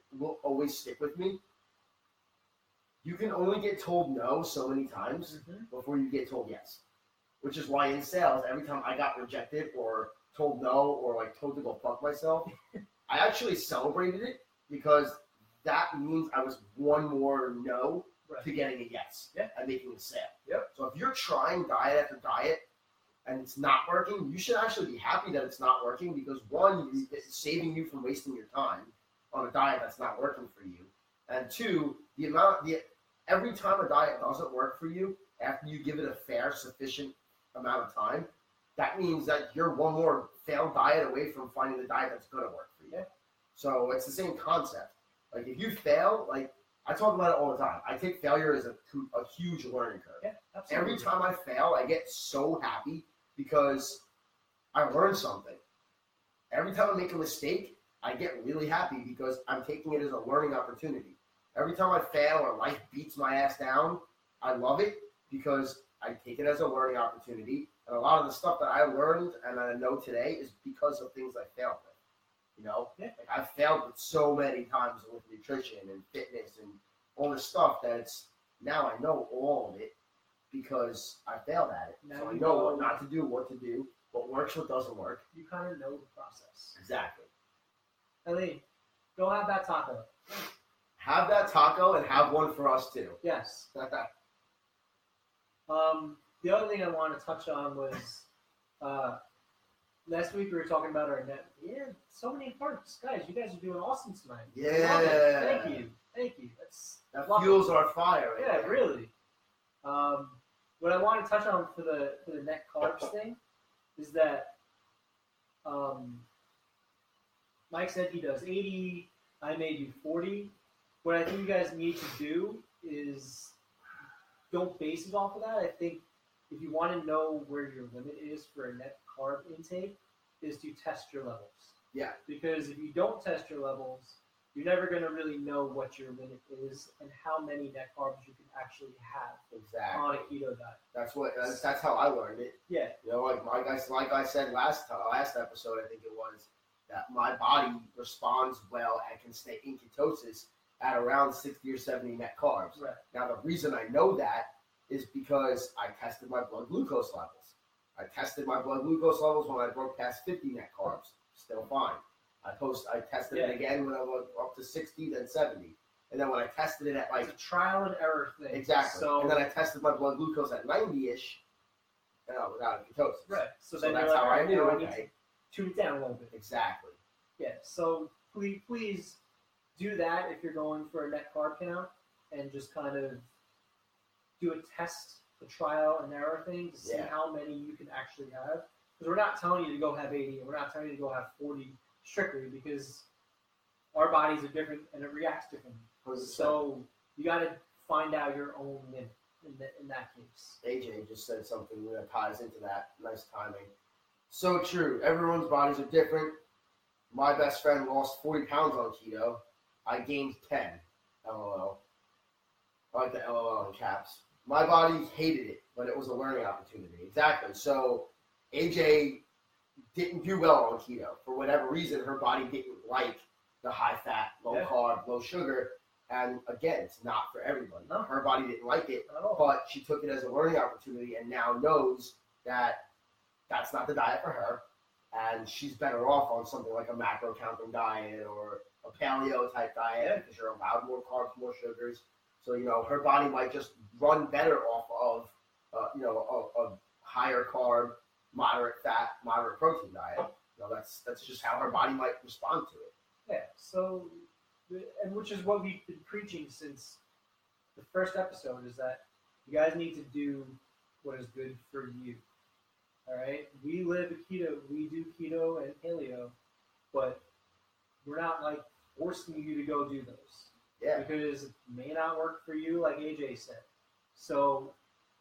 will always stick with me. You can only get told no so many times Mm-hmm. before you get told yes. Which is why in sales, every time I got rejected or told no or like told to go fuck myself, I actually celebrated it because that means I was one more no Right. to getting a yes Yeah. and making a sale. Yep. So if you're trying diet after diet and it's not working, you should actually be happy that it's not working because one, you- it's saving you from wasting your time on a diet that's not working for you, and two, the amount the every time a diet doesn't work for you after you give it a fair, sufficient amount of time, that means that you're one more failed diet away from finding the diet that's going to work for you. Yeah. So it's the same concept. Like if you fail, like I talk about it all the time. I take failure as a, a huge learning curve. Yeah, absolutely. Every time I fail, I get so happy because I learned something. Every time I make a mistake, I get really happy because I'm taking it as a learning opportunity. Every time I fail or life beats my ass down, I love it because I take it as a learning opportunity. And a lot of the stuff that I learned and I know today is because of things I failed with. You know, Yeah. like I've failed with so many times with nutrition and fitness and all this stuff that it's now I know all of it because I failed at it. Now so I you know know- what not to do, what to do, what works, what doesn't work. You kind of know the process. Exactly. Eileen, go have that taco. Have that taco and have one for us too. Yes. Um, the other thing I wanted to touch on was uh, last week we were talking about our net. Yeah, so many parts, guys. You guys are doing awesome tonight. Yeah. Love it. Thank you, thank you. That's That love fuels it. our fire. Right Yeah, there. really. Um, what I want to touch on for the for the net carbs thing is that um, Mike said he does eighty. I may do forty. What I think you guys need to do is don't base it off of that. I think if you want to know where your limit is for a net carb intake, is to test your levels. Yeah. Because if you don't test your levels, you're never going to really know what your limit is and how many net carbs you can actually have Exactly. on a keto diet. That's what. That's, that's how I learned it. Yeah. You know, like like I like I said last time, last episode, I think it was that my body responds well and can stay in ketosis at around sixty or seventy net carbs. Right. Now, the reason I know that is because I tested my blood glucose levels. I tested my blood glucose levels when I broke past fifty net carbs. Still fine. I post. I tested it Yeah. again when I was up to sixty, then seventy. And then when I tested it at like It's a trial and error thing. exactly, So, and then I tested my blood glucose at ninety-ish, and I was out of ketosis. right. So, So then that's you're like, how all I right, knew. now I need to Okay, tune it down a little bit. exactly. Yeah. So please, please do that if you're going for a net carb count and just kind of do a test, a trial and error thing to see Yeah. how many you can actually have. Because we're not telling you to go have eighty, and we're not telling you to go have forty strictly because our bodies are different and it reacts differently. one hundred percent. So you got to find out your own limit in, the, in that case. A J just said something that ties into that. Nice timing. So true. Everyone's bodies are different. My best friend lost forty pounds on keto. I gained ten. LOL. I like the LOL in caps. My body hated it, but it was a learning opportunity. Exactly. So A J didn't do well on keto. For whatever reason, her body didn't like the high fat, low Yeah. carb, low sugar. And again, it's not for everybody. No. Her body didn't like it. Not at all. But she took it as a learning opportunity and now knows that that's not the diet for her. And she's better off on something like a macro counting diet or a paleo type diet Yeah. because you're allowed more carbs, more sugars. So, you know, her body might just run better off of, uh, you know, a, a higher carb, moderate fat, moderate protein diet. You know, that's that's just how her body might respond to it. Yeah, so, and which is what we've been preaching since the first episode is that you guys need to do what is good for you. All right? We live a keto, we do keto and paleo, but we're not like forcing you to go do those Yeah. because it may not work for you, like A J said. So,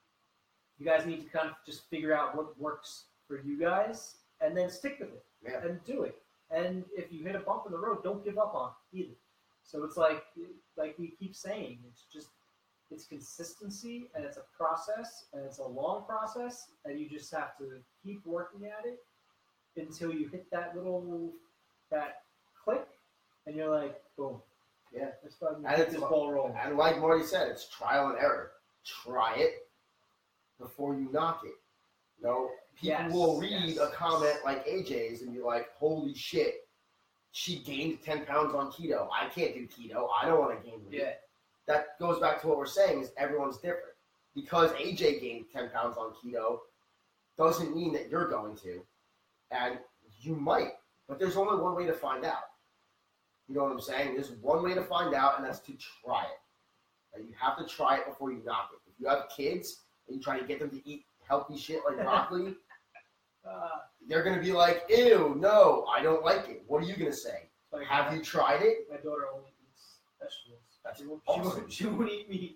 you guys need to kind of just figure out what works for you guys and then stick with it Yeah. and do it. And if you hit a bump in the road, don't give up on it either. So it's like, like we keep saying, it's just, it's consistency and it's a process and it's a long process and you just have to keep working at it until you hit that little, that click and you're like, boom, Yeah. Let's fucking And keep it's this fu- ball rolling. And like Marty said, it's trial and error. Try it before you knock it. You know, people Yes, will read yes, a comment yes. like A J's and be like, holy shit, she gained ten pounds on keto. I can't do keto. I don't want to gain weight. Yeah. That goes back to what we're saying is everyone's different. Because A J gained ten pounds on keto doesn't mean that you're going to. And you might. But there's only one way to find out. You know what I'm saying? There's one way to find out, and that's to try it. And you have to try it before you knock it. If you have kids and you try to get them to eat healthy shit like broccoli, Uh, they're going to be like, ew, no, I don't like it. What are you going to say? like Have you tried it? My daughter only eats vegetables. That's she won't, awesome. she won't, she won't eat meat.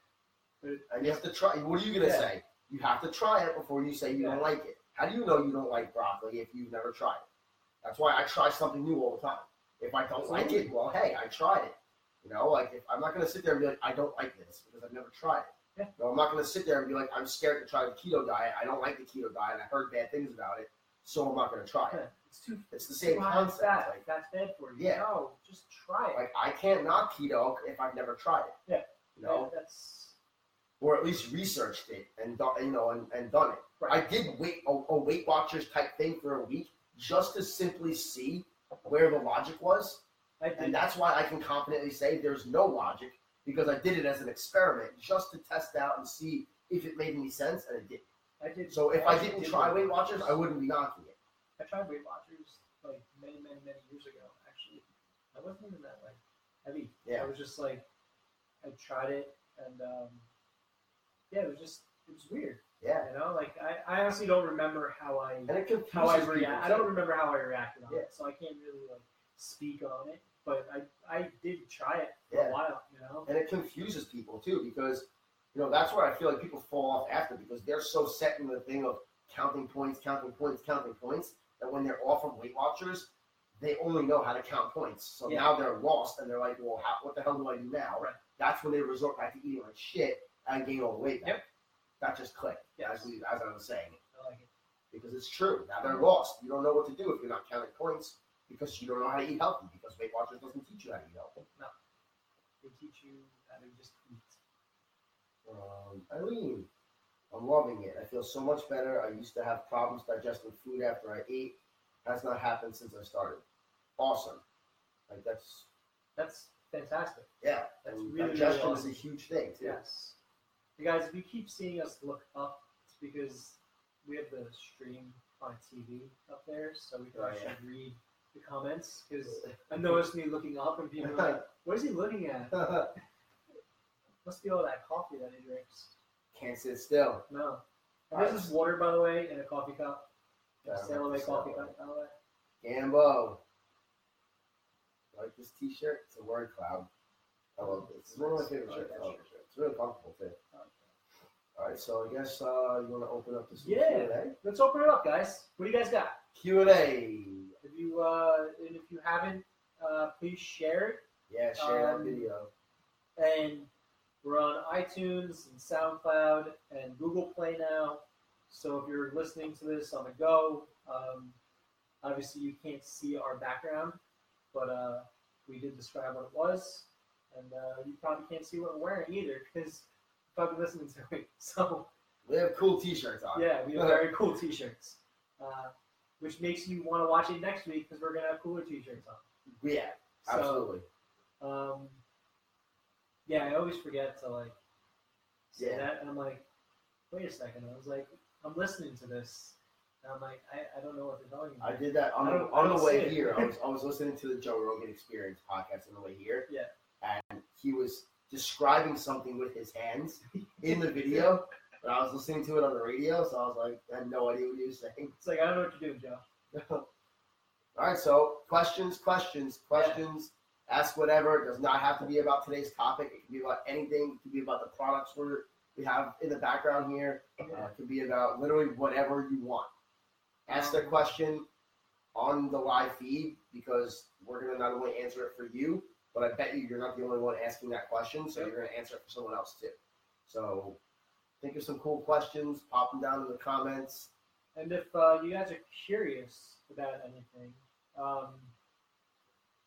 And you have to try. What are you going to Yeah. say? You have to try it before you say you Yeah. don't like it. How do you know you don't like broccoli if you've never tried it? That's why I try something new all the time. If I don't like it, well, hey, I tried it. You know, like if I'm not going to sit there and be like, I don't like this because I've never tried it. Yeah. No, I'm not going to sit there and be like, I'm scared to try the keto diet. I don't like the keto diet. I heard bad things about it, so I'm not going to try Yeah, it. it's too. It's the same too high in concept. Fat. Like, That's bad for you. Yeah. No, just try it. like I can't not keto if I've never tried it. Yeah. You know, Yeah, that's or at least researched it and done, you know, and, and done it. right. I did wait a, a Weight Watchers type thing for a week just to simply see where the logic was, I did. and that's why I can confidently say there's no logic because I did it as an experiment just to test out and see if it made any sense, and it didn't. I did. So if I actually didn't did try Weight Watchers, I wouldn't be knocking it. I tried Weight Watchers like many, many, many years ago. Actually, I wasn't even that like heavy. Yeah. I was just like, I tried it, and um, yeah, it was just it was weird. Yeah, You know, like I, I honestly don't remember how I and it confuses how I people. react. I don't remember how I reacted on Yeah. it, so I can't really like speak on it. But I I did try it for Yeah. a while. You know. And it confuses people too because, you know, that's where I feel like people fall off after because they're so set in the thing of counting points, counting points, counting points that when they're off of Weight Watchers, they only know how to count points. So Yeah. now they're lost and they're like, well, how, what the hell do I do now? Right. That's when they resort back to eating like shit and gain all the weight back. Yep. That just clicked, Yes. as, we, as I was saying it. I like it. Because it's true. Now they're lost. You don't know what to do if you're not counting points because you don't know how to eat healthy because Weight Watchers doesn't teach you how to eat healthy. They teach you how to just eat. Um, Eileen, I'm loving it. I feel so much better. I used to have problems digesting food after I ate. Has not happened since I started. Awesome. Like that's That's fantastic. yeah. That's And really, really digestion is awesome. a huge thing too. Yes. You guys, if you keep seeing us look up, it's because we have the stream on T V up there, so we can Oh, actually yeah. read the comments. Because I noticed me looking up, and people are like, "What is he looking at? Must be all that coffee that he drinks." Can't sit still. No. And this is water, by the way, in a coffee cup. Yeah, A Sail Away Sail coffee Away. cup, by the way. Gambo. Like this T-shirt? It's a word cloud. I love this. It's one of my favorite I shirts. like I that love this shirt. It's really comfortable too. Okay. All right, so I guess uh, you want to open up this Yeah. Q and A? Let's open it up, guys. What do you guys got? Q and A. If you uh, and if you haven't, uh, please share it. Yeah, share that Um, video. And we're on iTunes and SoundCloud and Google Play now. So if you're listening to this on the go, um, obviously you can't see our background, but uh, we did describe what it was. And uh, you probably can't see what we're wearing either because you're probably listening to it. So We have cool T-shirts on. yeah, we have very cool T-shirts, uh, which makes you want to watch it next week because we're going to have cooler T-shirts on. Yeah, So, absolutely. Um, yeah, I always forget to like say Yeah. that, and I'm like, wait a second. I was like, I'm listening to this, and I'm like, I, I don't know what they're talking about. I did that on, I the, don't- I on the don't way see it. here. I was I was listening to the Joe Rogan Experience podcast on the way here. Yeah. And he was describing something with his hands in the video, but I was listening to it on the radio, so I was like, I had no idea what he was saying. It's like I don't know what you're doing, Joe. All right, so questions, questions, questions. Ask whatever. It does not have to be about today's topic. It can be about anything. It can be about the products we're, we have in the background here. Uh, it can be about literally whatever you want. Ask the question on the live feed because we're going to not only answer it for you, but I bet you you're not the only one asking that question, so Yep. you're going to answer it for someone else too. So think of some cool questions, pop them down in the comments. And if uh, you guys are curious about anything, um,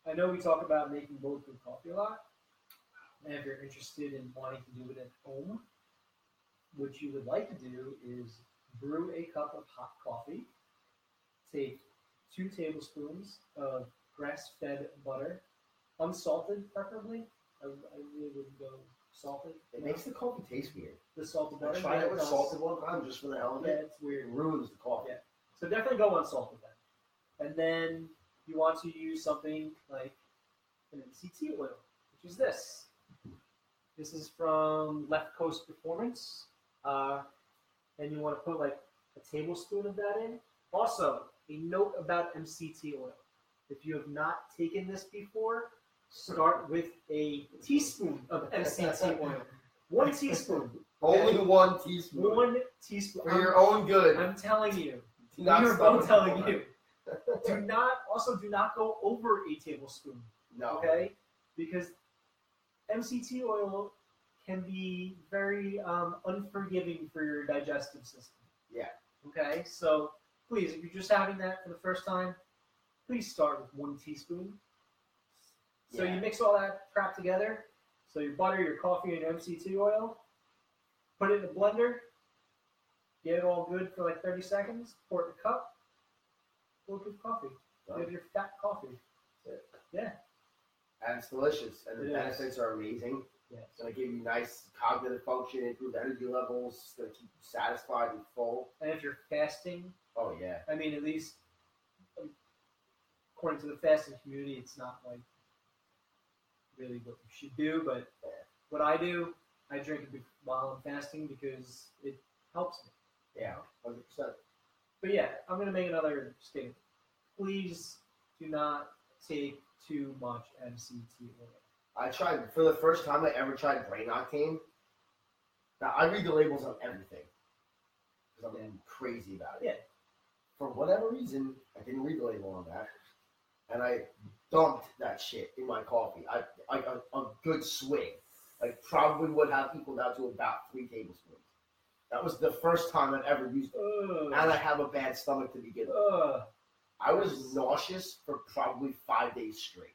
I know we talk about making bulletproof coffee a lot, and if you're interested in wanting to do it at home, what you would like to do is brew a cup of hot coffee, take two tablespoons of grass-fed butter, unsalted preferably. I, I really wouldn't go salted. It makes the coffee taste weird. The salted I butter. tried it with does- salted one time just for the hell of Yeah, it. it's weird. It ruins the coffee. Yeah. So definitely go unsalted then. And then you want to use something like an M C T oil, which is this. This is from Left Coast Performance. Uh, and you want to put like a tablespoon of that in. Also, a note about M C T oil. If you have not taken this before, start with a teaspoon of M C T oil. One teaspoon. Only one teaspoon. One teaspoon. For your own good. I'm telling you. Do We not are start both with telling one. you. Do not also do not go over a tablespoon. No. Okay? Because M C T oil can be very um, unforgiving for your digestive system. Yeah. Okay? So please, if you're just having that for the first time, please start with one teaspoon. So Yeah. you mix all that crap together. So your butter, your coffee, and your M C T oil. Put it in a blender. Get it all good for like thirty seconds. Pour it in a cup. Bulletproof coffee. You have your fat coffee. That's it. Yeah. And it's delicious. And the It is. benefits are amazing. Yes. It's going to give you nice cognitive function, improved energy levels. It's going to keep you satisfied and full. And if you're fasting, Oh, yeah. I mean, at least um, according to the fasting community, it's not like really what you should do. But what I do, I drink it be- while I'm fasting because it helps me. Yeah, one hundred percent. But yeah, I'm going to make another statement. Please do not take too much M C T oil. I tried, for the first time I ever tried Brain Octane. Now, I read the labels on everything. Because I'm Yeah. crazy about it. Yeah. For whatever reason, I didn't read the label on that. And I dumped that shit in my coffee. I, I a, a good swig. Like, probably would have equaled out to about three tablespoons. That was the first time I've ever used it. Ugh. And I have a bad stomach to begin with. Ugh. I was nauseous for probably five days straight.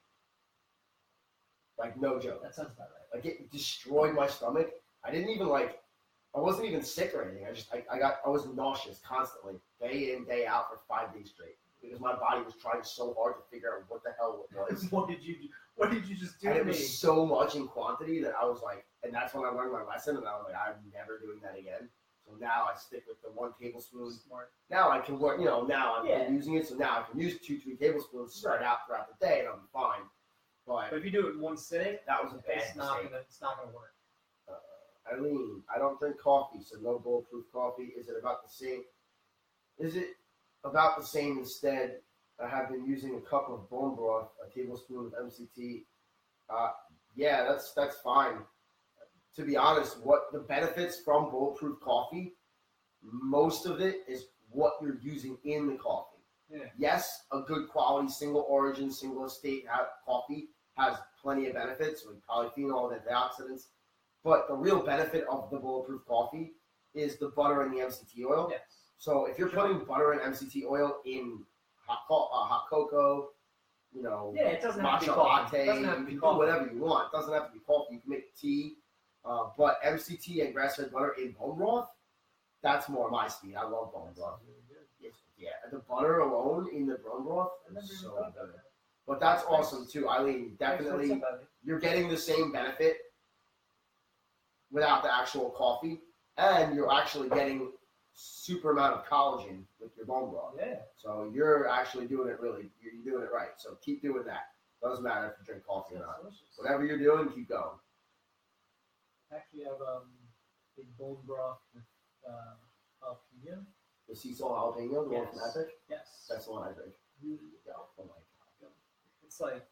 Like, no joke. That sounds about right. Like, it destroyed my stomach. I didn't even, like, I wasn't even sick or anything. I just, I, I got, I was nauseous constantly, day in, day out for five days straight. Because my body was trying so hard to figure out what the hell it was. What did you do? What did you just do And to it me? was so much in quantity that I was like, and that's when I learned my lesson, and I was like, I'm never doing that again. So now I stick with the one tablespoon. Smart. Now I can work, you know, now I'm Yeah. using it, so now I can use two, three tablespoons to start Right. out throughout the day, and I'll be fine. But But if you do it in one sitting, that was a bad it's not mistake. gonna it's not gonna work. Uh, Eileen, I don't drink coffee, so no bulletproof coffee. Is it about the same? Is it about the same instead? I have been using a cup of bone broth, a tablespoon of M C T. Uh, yeah, that's that's fine. To be honest, what the benefits from bulletproof coffee, most of it is what you're using in the coffee. Yeah. Yes, a good quality single origin, single estate ha- coffee has plenty of benefits like polyphenol and antioxidants. But the real benefit of the bulletproof coffee is the butter and the M C T oil. Yes. So if you're Sure. putting butter and M C T oil in hot, co- uh, hot cocoa, you know, Yeah, it doesn't have to be matcha coffee. latte, It doesn't have to you be can coffee. do whatever you want. It doesn't have to be coffee. You can make tea. Uh, but M C T and grass-fed butter in bone broth, that's more my speed. I love bone That broth. sounds really good. It's, yeah, the butter alone in the bone broth I never is even so thought about good. that. But that's awesome too, Eileen. Thanks for the Definitely, tip, Abby. you're getting the same benefit without the actual coffee, and you're actually getting super amount of collagen with your bone broth. Yeah. So you're actually doing it really, you're doing it right. So keep doing that. Doesn't matter if you drink coffee or Sounds not. delicious. Whatever you're doing, keep going. Actually, I have um, a bone broth with uh, jalapeno. The sea salt jalapeno, the one from Yes. Epic, Yes. that's the one I drink. really good. Yeah, oh my god. It's like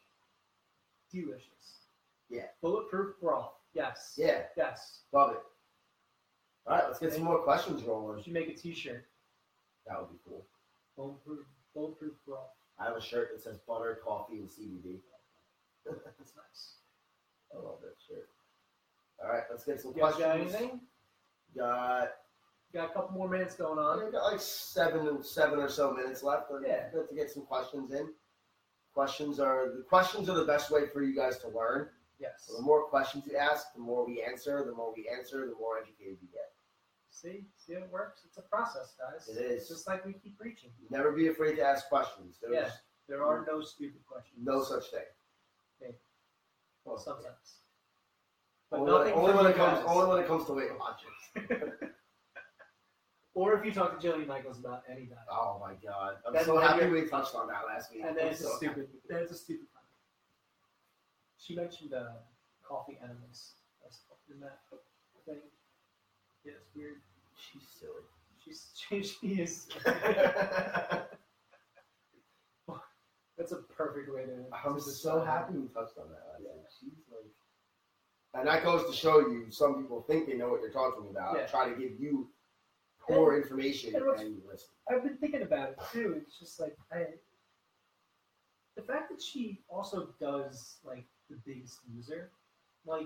delicious. Yeah. Bulletproof broth. Yes. Yeah, Yes. love it. All right, let's get some more questions We rolling. should make a T-shirt. That would be cool. Bulletproof, bulletproof broth. I have a shirt that says butter, coffee, and C B D. That's nice. I love that shirt. All right, let's get some You guys questions. got anything? Got, Got a couple more minutes going on. I got like seven, seven or so minutes left. Yeah. Good to get some questions in. Questions are the questions are the best way for you guys to learn. Yes. So the more questions you ask, the more we answer. The more we answer, the more educated you get. See, see how it works. It's a process, guys. It is. Just like we keep preaching. Never be afraid to ask questions. There's Yeah. There are no stupid questions. no such thing. Maybe. Well, Sometimes. But only, nothing only from when you it comes guys. only when it comes to Weight Watchers. Or if you talk to Jillian Michaels about any diet. Oh my god! I'm Then so when happy you're- we touched on that last week. And then I'm it's a so stupid. happy. Then it's a stupid comment. She mentioned uh, coffee enemas. That's in that thing. Yeah, it's weird. She's silly. She's she, she is. That's a perfect way to. I'm to so describe happy it. we touched on that last week. She's like, and that goes to show you, some people think they know what they're talking about. Yeah. Try to give you poor information, and what's- and you listen. I've been thinking about it too. It's just like I, the fact that she also does like The Biggest Loser, like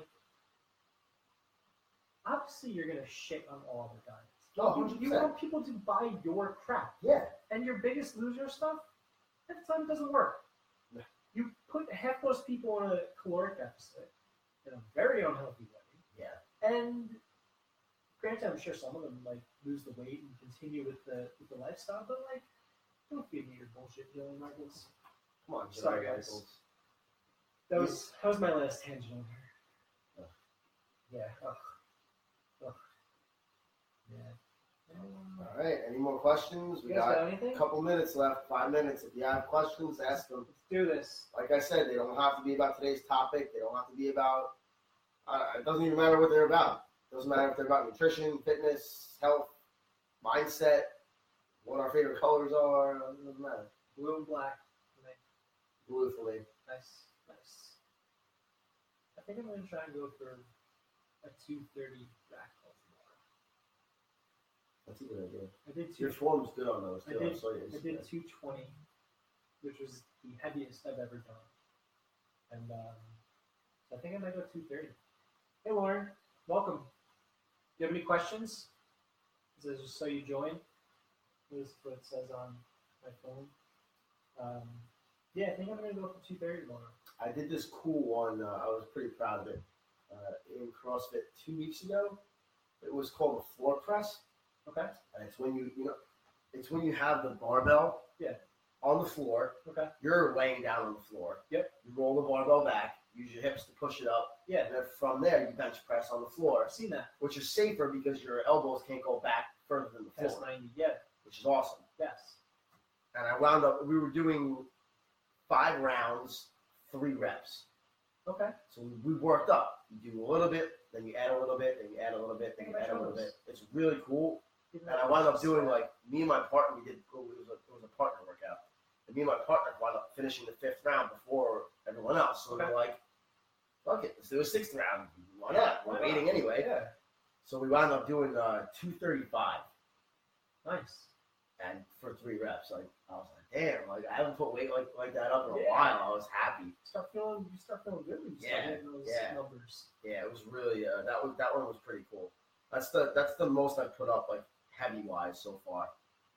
obviously you're gonna shit on all the diets. Oh, You- one hundred you percent. want people to buy your crap, Yeah. and your Biggest Loser stuff, half the time doesn't work. Yeah. You put half those people on a caloric deficit in a very unhealthy way, Yeah. and granted, I'm sure some of them like lose the weight and continue with the with the lifestyle, but like, don't feed me your bullshit, Jillian Michaels. Come on, Sorry, Jillian guys. Michaels. That was that was my last tangent on her. Ugh. Yeah. Ugh. Ugh. Yeah. Um, All right. Any more questions? We you guys got got anything? a couple minutes left. Five minutes. If you have questions, ask them. Let's do this. Like I said, they don't have to be about today's topic. They don't have to be about. Uh, it doesn't even matter what they're about. It doesn't matter if they're about nutrition, fitness, health, mindset, what our favorite colors are. It doesn't matter. Blue and black. Nice. Blue for me. Nice. Nice. I think I'm gonna try and go for a two thirty rack call tomorrow. That's a good idea. I did Your two. form's good on those I too. did. saw your I did Instagram. two twenty, which was the heaviest I've ever done, and um, so I think I might go two thirty. Hey Lauren, welcome. Do you have any questions? It says just so you join. This is what it says on my phone. Um, yeah, I think I'm gonna go for two thirty tomorrow. I did this cool one. Uh, I was pretty proud of it. Uh, in CrossFit two weeks ago, it was called a floor press, Okay. and it's when you you know, it's when you have the barbell Yeah. on the floor. Okay. You're laying down on the floor. Yep. You roll the barbell back. Use your hips to push it up. Yeah. And then from there, you bench press on the floor, I've seen that. which is safer because your elbows can't go back further than the Past floor, ninety. Yeah. which is awesome. Yes. And I wound up, we were doing five rounds, three reps. Okay. So we worked up. You do a little bit, then you add a little bit, then you add a little bit, then you add a little bit. It's really cool. And I wound up doing like, me and my partner, we did, it was a, it was a partner workout. And me and my partner wound up finishing the fifth round before everyone else. So Okay. we're like, fuck it, let's do a sixth round. Why not? We're Why waiting not? anyway. Yeah. So we wound up doing uh, two thirty-five Nice. and for three reps. Like, I was like, damn, like I haven't put weight like, like that up in a Yeah. while. I was happy. Start feeling. You start feeling good when you Yeah, start hitting those yeah. numbers. Yeah, it was really uh, that was that one was pretty cool. That's the that's the most I put up like heavy wise so far.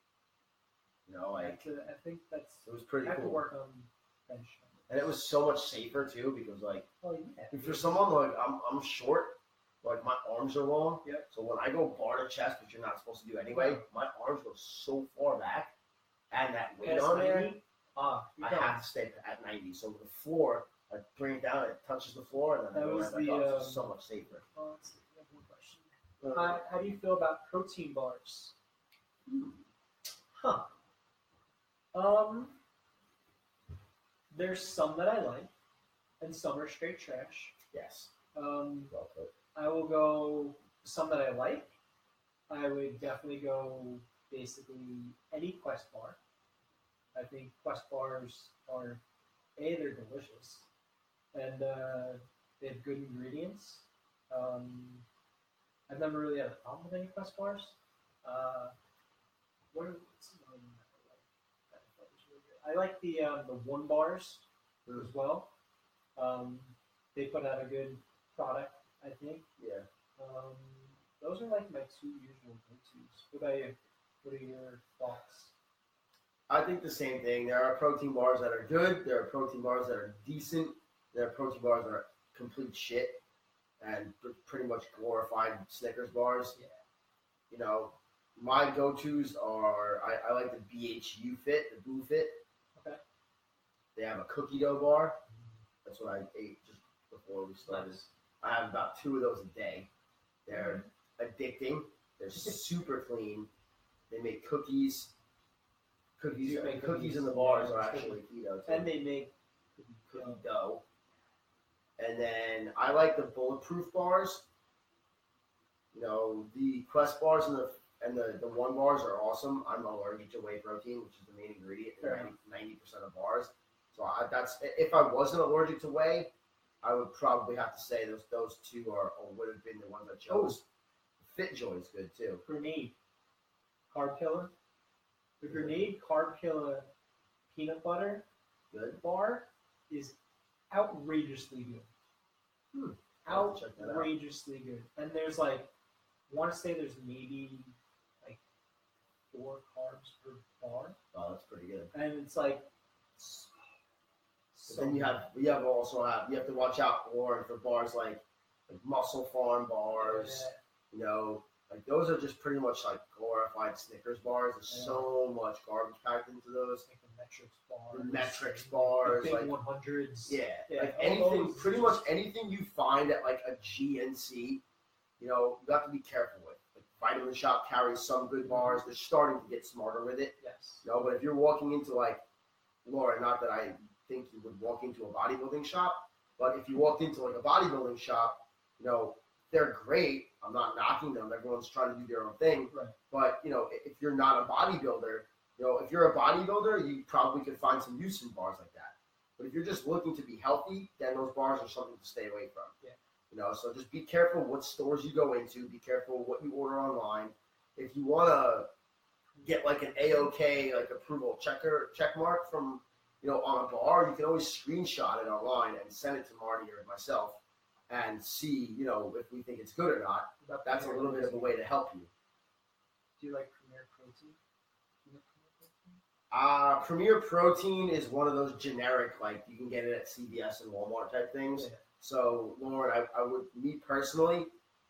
You know, like That's a- I think that's. it was pretty I have to cool, work on bench numbers. and it was so much safer too because like Oh yeah. for someone like I'm I'm short, like my arms are long. Yep. So when I go bar to chest, which you're not supposed to do anyway, my arms go so far back, and that weight Past on there, ninety? Ah, you're I going. have to stay at ninety. So the floor, I bring it down, it touches the floor, and then I That go was right back the, up. It's um, so much safer. Oh, let's see. I have one question. How, how do you feel about protein bars? Huh. Um, there's some that I like, and some are straight trash. Yes. Um, Well put. I will go some that I like. I would definitely go basically any Quest bar. I think Quest bars are a they're delicious, and uh, they have good ingredients. Um, I've never really had a problem with any Quest bars. Uh, what are what's the one that I like? That I thought was really good? I like the um, the one bars as well. Um, they put out a good product, I think. Yeah. Um, those are like my two usual go-tos. What about you? What are your thoughts? I think the same thing. There are protein bars that are good. There are protein bars that are decent. There are protein bars that are complete shit and pretty much glorified Snickers bars. Yeah. You know, my go-tos are I, I like the B H U Fit, the Blue Fit. Okay. They have a cookie dough bar. That's what I ate just before we started. Nice. I have about two of those a day. They're addicting. They're super clean. They make cookies. Cookies, You and make cookies cookies, in the bars yeah, are it's actually keto too. And they make Cookie dough. And then I like the bulletproof bars. You know, the Quest bars and the and the, the one bars are awesome. I'm allergic to whey protein, which is the main ingredient in ninety percent of bars. So I, that's if I wasn't allergic to whey, I would probably have to say those those two are or would have been the ones I chose. FitJoy is good too. Grenade. Carb Killer. The Grenade Carb Killer peanut butter Good. bar is outrageously good. Hmm. I'll have to check that out. Outrageously good. And there's like, I want to say there's maybe like four carbs per bar. Oh, that's pretty good. And it's like, But then you have you have also have you have to watch out for for bars like like Muscle Farm bars. Yeah. You know, like those are just pretty much like glorified Snickers bars. There's Yeah. so much garbage packed into those. Like the Metrics bars. The Metrics bars, The big like one hundreds. yeah, Yeah, like all anything, those- pretty much anything you find at like a G N C, you know, you have to be careful with. Like Vitamin Shop carries some good bars. They're starting to get smarter with it. Yes. You know, but if you're walking into like Laura, not that I think you would walk into a bodybuilding shop, but if you walked into like a bodybuilding shop, you know, they're great. I'm not knocking them. Everyone's trying to do their own thing. Right. But, you know, if you're not a bodybuilder, you know, if you're a bodybuilder, you probably could find some use in bars like that. But if you're just looking to be healthy, then those bars are something to stay away from. Yeah. You know, so just be careful what stores you go into. Be careful what you order online. If you want to get like an A O K, like approval checker, check mark from, you know, on a bar, you can always screenshot it online and send it to Marty or myself and see, you know, if we think it's good or not. About That's a Premier little bit of a Protein. way to help you. Do you like Premier Protein? Do you like Premier Protein? Uh, Premier Protein is one of those generic, like you can get it at C V S and Walmart type things. Yeah. So, Lauren, I, I would, me personally,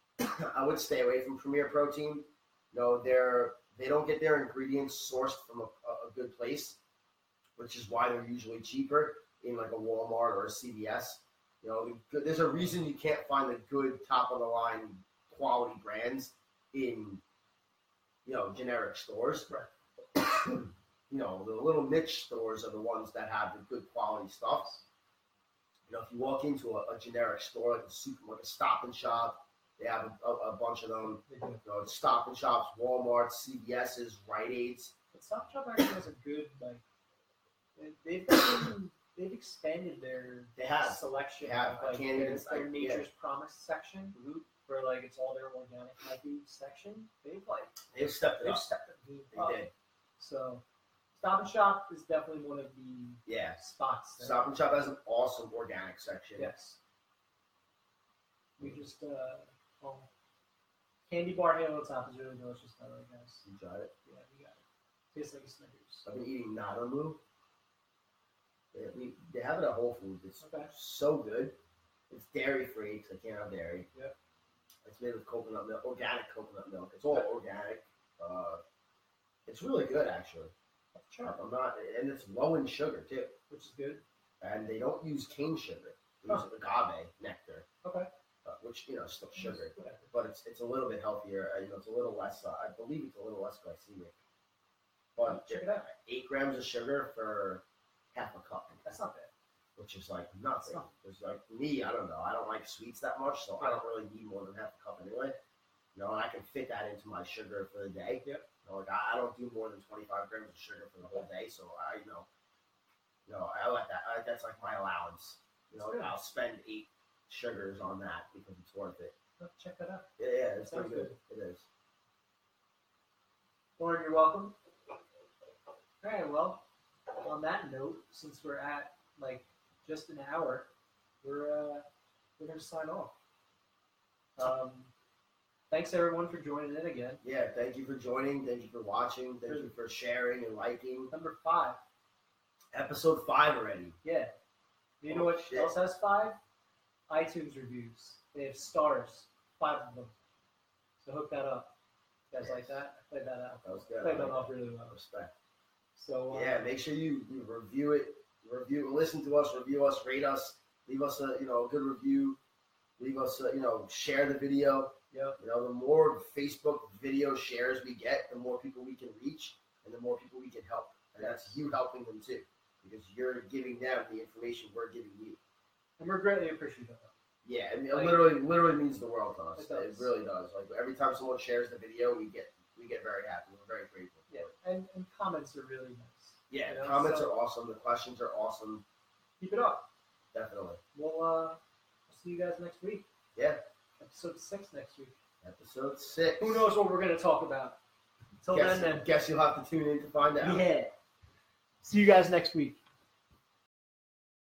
I would stay away from Premier Protein. You know, they're, they don't get their ingredients sourced from a, a good place, which is why they're usually cheaper in like a Walmart or a C V S. You know, there's a reason you can't find the good top of the line quality brands in, you know, generic stores. Right. You know, the little niche stores are the ones that have the good quality stuff. You know, if you walk into a, a generic store like a super, like a Stop and Shop, they have a, a, a bunch of them. They do. You know, Stop and Shops, Walmart, C V S's, Rite Aids. But Stop Shop actually has a good, like, they- they've gotten, they've expanded their They have. selection They have. of I like can't their, even- their I- Nature's Promise section, Mhm. where like it's all their organic healthy section. They've like They've stepped it they've up. stepped the game They up. did. So Stop and Shop is definitely one of the Yeah. spots. That, Stop and Shop has an awesome organic section. Yes. We just uh, oh, candy bar Halo Top is really delicious, by the way, guys. You tried it? Yeah, we got it. Tastes like a Snickers. I've been eating Nadamu. They, we, they have it at Whole Foods. It's Okay. so good. It's dairy free because I can't have dairy. Yep. It's made with coconut milk, organic coconut milk. It's all Okay. organic. Uh, it's really good, actually. Sure. I'm not, and it's low in sugar too. Which is good. And they don't use cane sugar. They use agave nectar, Okay. uh, which you know is still sugar, Whatever. but it's it's a little bit healthier. Uh, you know, it's a little less. Uh, I believe it's a little less glycemic. But Check it out. eight grams of sugar for half a cup. That's not bad. Which is like nothing. It's not. It's like me, I don't know. I don't like sweets that much, so I don't really need more than half a cup anyway. You know, and I can fit that into my sugar for the day. Yep. You know, like I, I don't do more than twenty-five grams of sugar for the whole day, so I, you know, you know, I like that. I, that's like my allowance. You know, That's good. I'll spend eight sugars on that because it's worth it. Let's check that out. Yeah, yeah, it's Sounds pretty good. It is. Lauren, you're welcome. All right, well, on that note, since we're at like just an hour, we're uh, we're gonna sign off. Um, thanks everyone for joining in again. Yeah, thank you for joining. Thank you for watching. Thank you for sharing and liking. Number five. Episode five already. Yeah. You know Oh, what shit. else has five? iTunes reviews. They have stars. Five of them. So hook that up. You guys Yes. like that? I played that out. That was good. Played that off really well. Respect. So uh, Yeah, make sure you, you review it, review, listen to us, review us, rate us, leave us a you know a good review, leave us a, you know share the video. yeah. You know, the more Facebook video shares we get, the more people we can reach, and the more people we can help, and that's you helping them too, because you're giving them the information we're giving you. And we're greatly appreciative of it. Yeah, I mean, it Like- literally, literally means the world to us. It It, does. really does. Like every time someone shares the video, we get we get very happy. We're very grateful. for Yeah. it. And, and comments are really nice. Yeah, You know, comments so- are awesome. The questions are awesome. Keep it up. Definitely. We'll uh, see you guys next week. Yeah. Episode six next week. Episode six. Who knows what we're going to talk about? Until Guess, then, then. guess you'll have to tune in to find out. Yeah. See you guys next week.